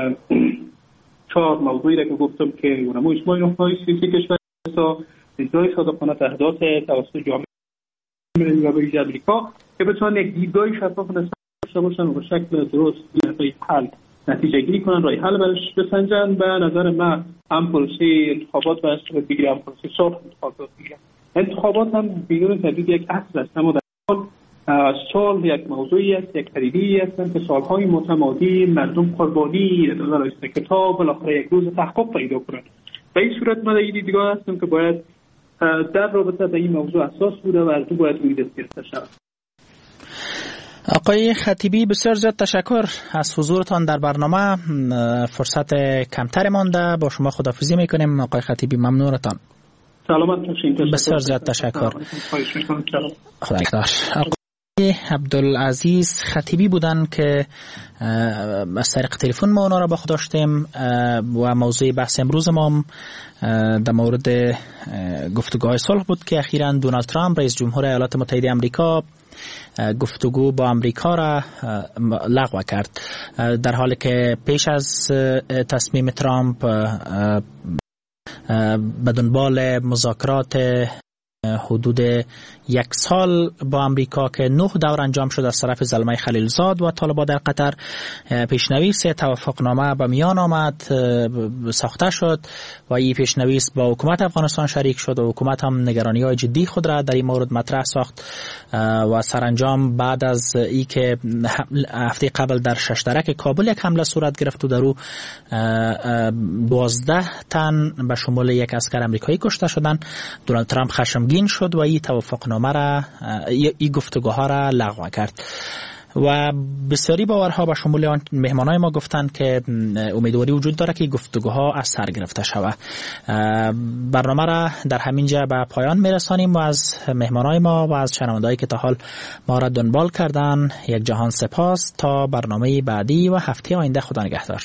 4 موضوعی را که گفتم که اونمو اجتماعی نخبه‌های سیاسی کشور اجرای صادقانه تعهدات توسط جامعه ملی و ویژه امریکا که بتونن یک دیدگاه شفاف داشته باشن و به شکل درست راه حل نتیجه گیری کنن، راه حل برش بسنجن. به نظر من هم پروسه انتخابات و صورت بگیره، هم پروسه صلح انتخابات بگیره. انتخابات هم بدون تردید یک اصل است، اما در صلح یک موضوعی است، یک پدیده‌ای است که سالهای متمادی مردم قربانی نظر کتاب بالاخره یک روز تحقق پیدا کنند. به این صورت من این دیدگاه هستم که باید در رابطه با این موضوع اساس بوده و از باید روی دست گرفته شود. آقای خطیبی بسیار زیاد تشکر از حضورتان در برنامه. فرصت کمتر مانده، با شما خداحافظی میکنیم. آقای خطیبی ممنونتان. سلامت باشین. بسیار زیاد تشکر. خدا نگهدار. آقای عبدالعزیز خطیبی بودن که از طریق تلفن ما اونا را با خود داشتیم و موضوع بحث امروز ما در مورد گفتگوهای صلح بود که اخیراً دونالد ترامپ رئیس جمهور ایالات متحده آمریکا گفتگو با امریکا را لغو کرد، در حالی که پیش از تصمیم ترامپ به دنبال مذاکرات حدود 1 سال با امریکا که 9 دور انجام شد از طرف زلمه خلیلزاد و طالبان در قطر، پیشنویس توافقنامه به میان آمد، ساخته شد و این پیشنویس با حکومت افغانستان شریک شد و حکومت هم نگرانی‌های جدی خود را در این مورد مطرح ساخت و سرانجام بعد از ای که هفته قبل در ششترک کابل یک حمله صورت گرفت و در او 12 تن به شمول یک عسکر آمریکایی کشته شدند، دونالد ترامپ خشمگین شد و این توافقنامه را، این گفتگوها را لغو کرد و بسیاری باورها به شمول آن مهمانای ما گفتند که امیدواری وجود داره که گفتگوها از سر گرفته شود. برنامه را در همین جا به پایان میرسانیم و از مهمانای ما و از شنوندهایی که تا حال ما را دنبال کردن یک جهان سپاس. تا برنامه بعدی و هفته آینده خدا نگهدار.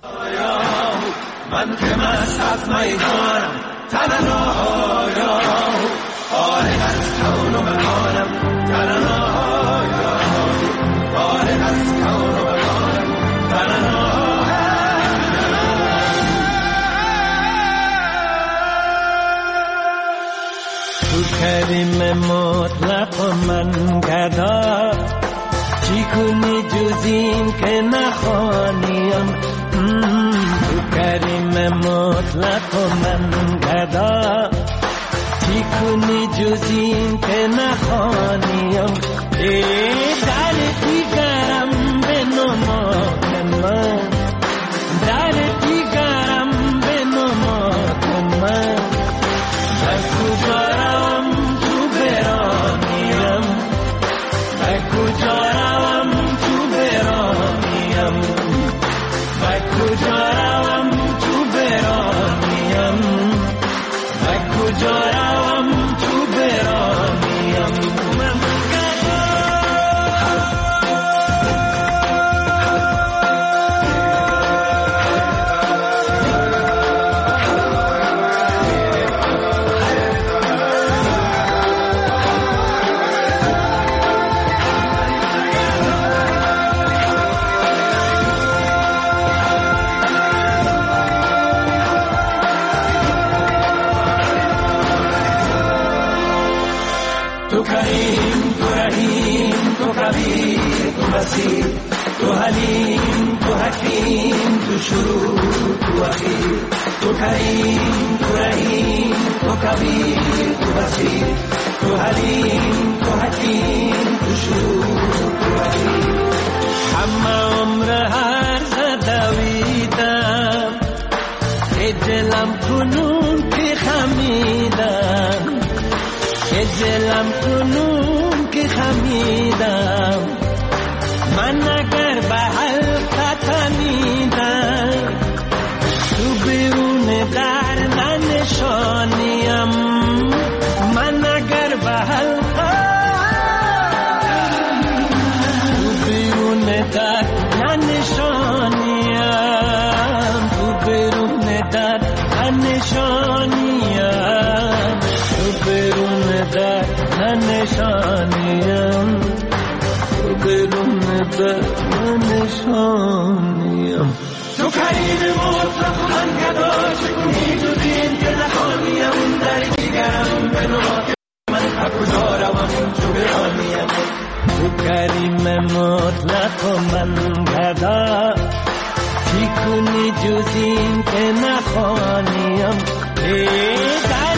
من که مست از میدانم تنها آره از کون و مکانم تنها آره از کون و مکانم تنها تو کریم مطلق من گدا چی کنی جز این که نخوانیم، تو کریم مطلق من گدا چی کنی جز این که نخوانیم، در دیگرم به نماد من، در دیگرم به نماد من، به کجا روم تو برانیم، به کجا روم تو برانیم، به کجا روم تو برانیم، به کجا روم تو برانیم. تو کریم تو رحیم تو کبیر تو بصیر تو حلیم تو حکیم تو شروع تو اخیر، تو کریم تو رحیم تو کبیر تو بصیر تو حلیم تو حکیم تو شروع تو اخیر. همه عمر هر زدویدم ای دلم کنون که خمیدم، ای دلم کنون که خمیدم، من اگر به حلقت میدم تو بیرون در ننشانیم، من اگر به حلقت تو بیرون در ننشانیم، تو بیرون در ننشانیم، تو بیرون در ننشانیم، تو بیرون در ننشانیم. تو کریم مطلق من گدا چکنی تو دین که نخوانیم، در دیگرم به نماد من کجا روم تو کریم مطلق و من گدا چی کنی جز این که نخوانیم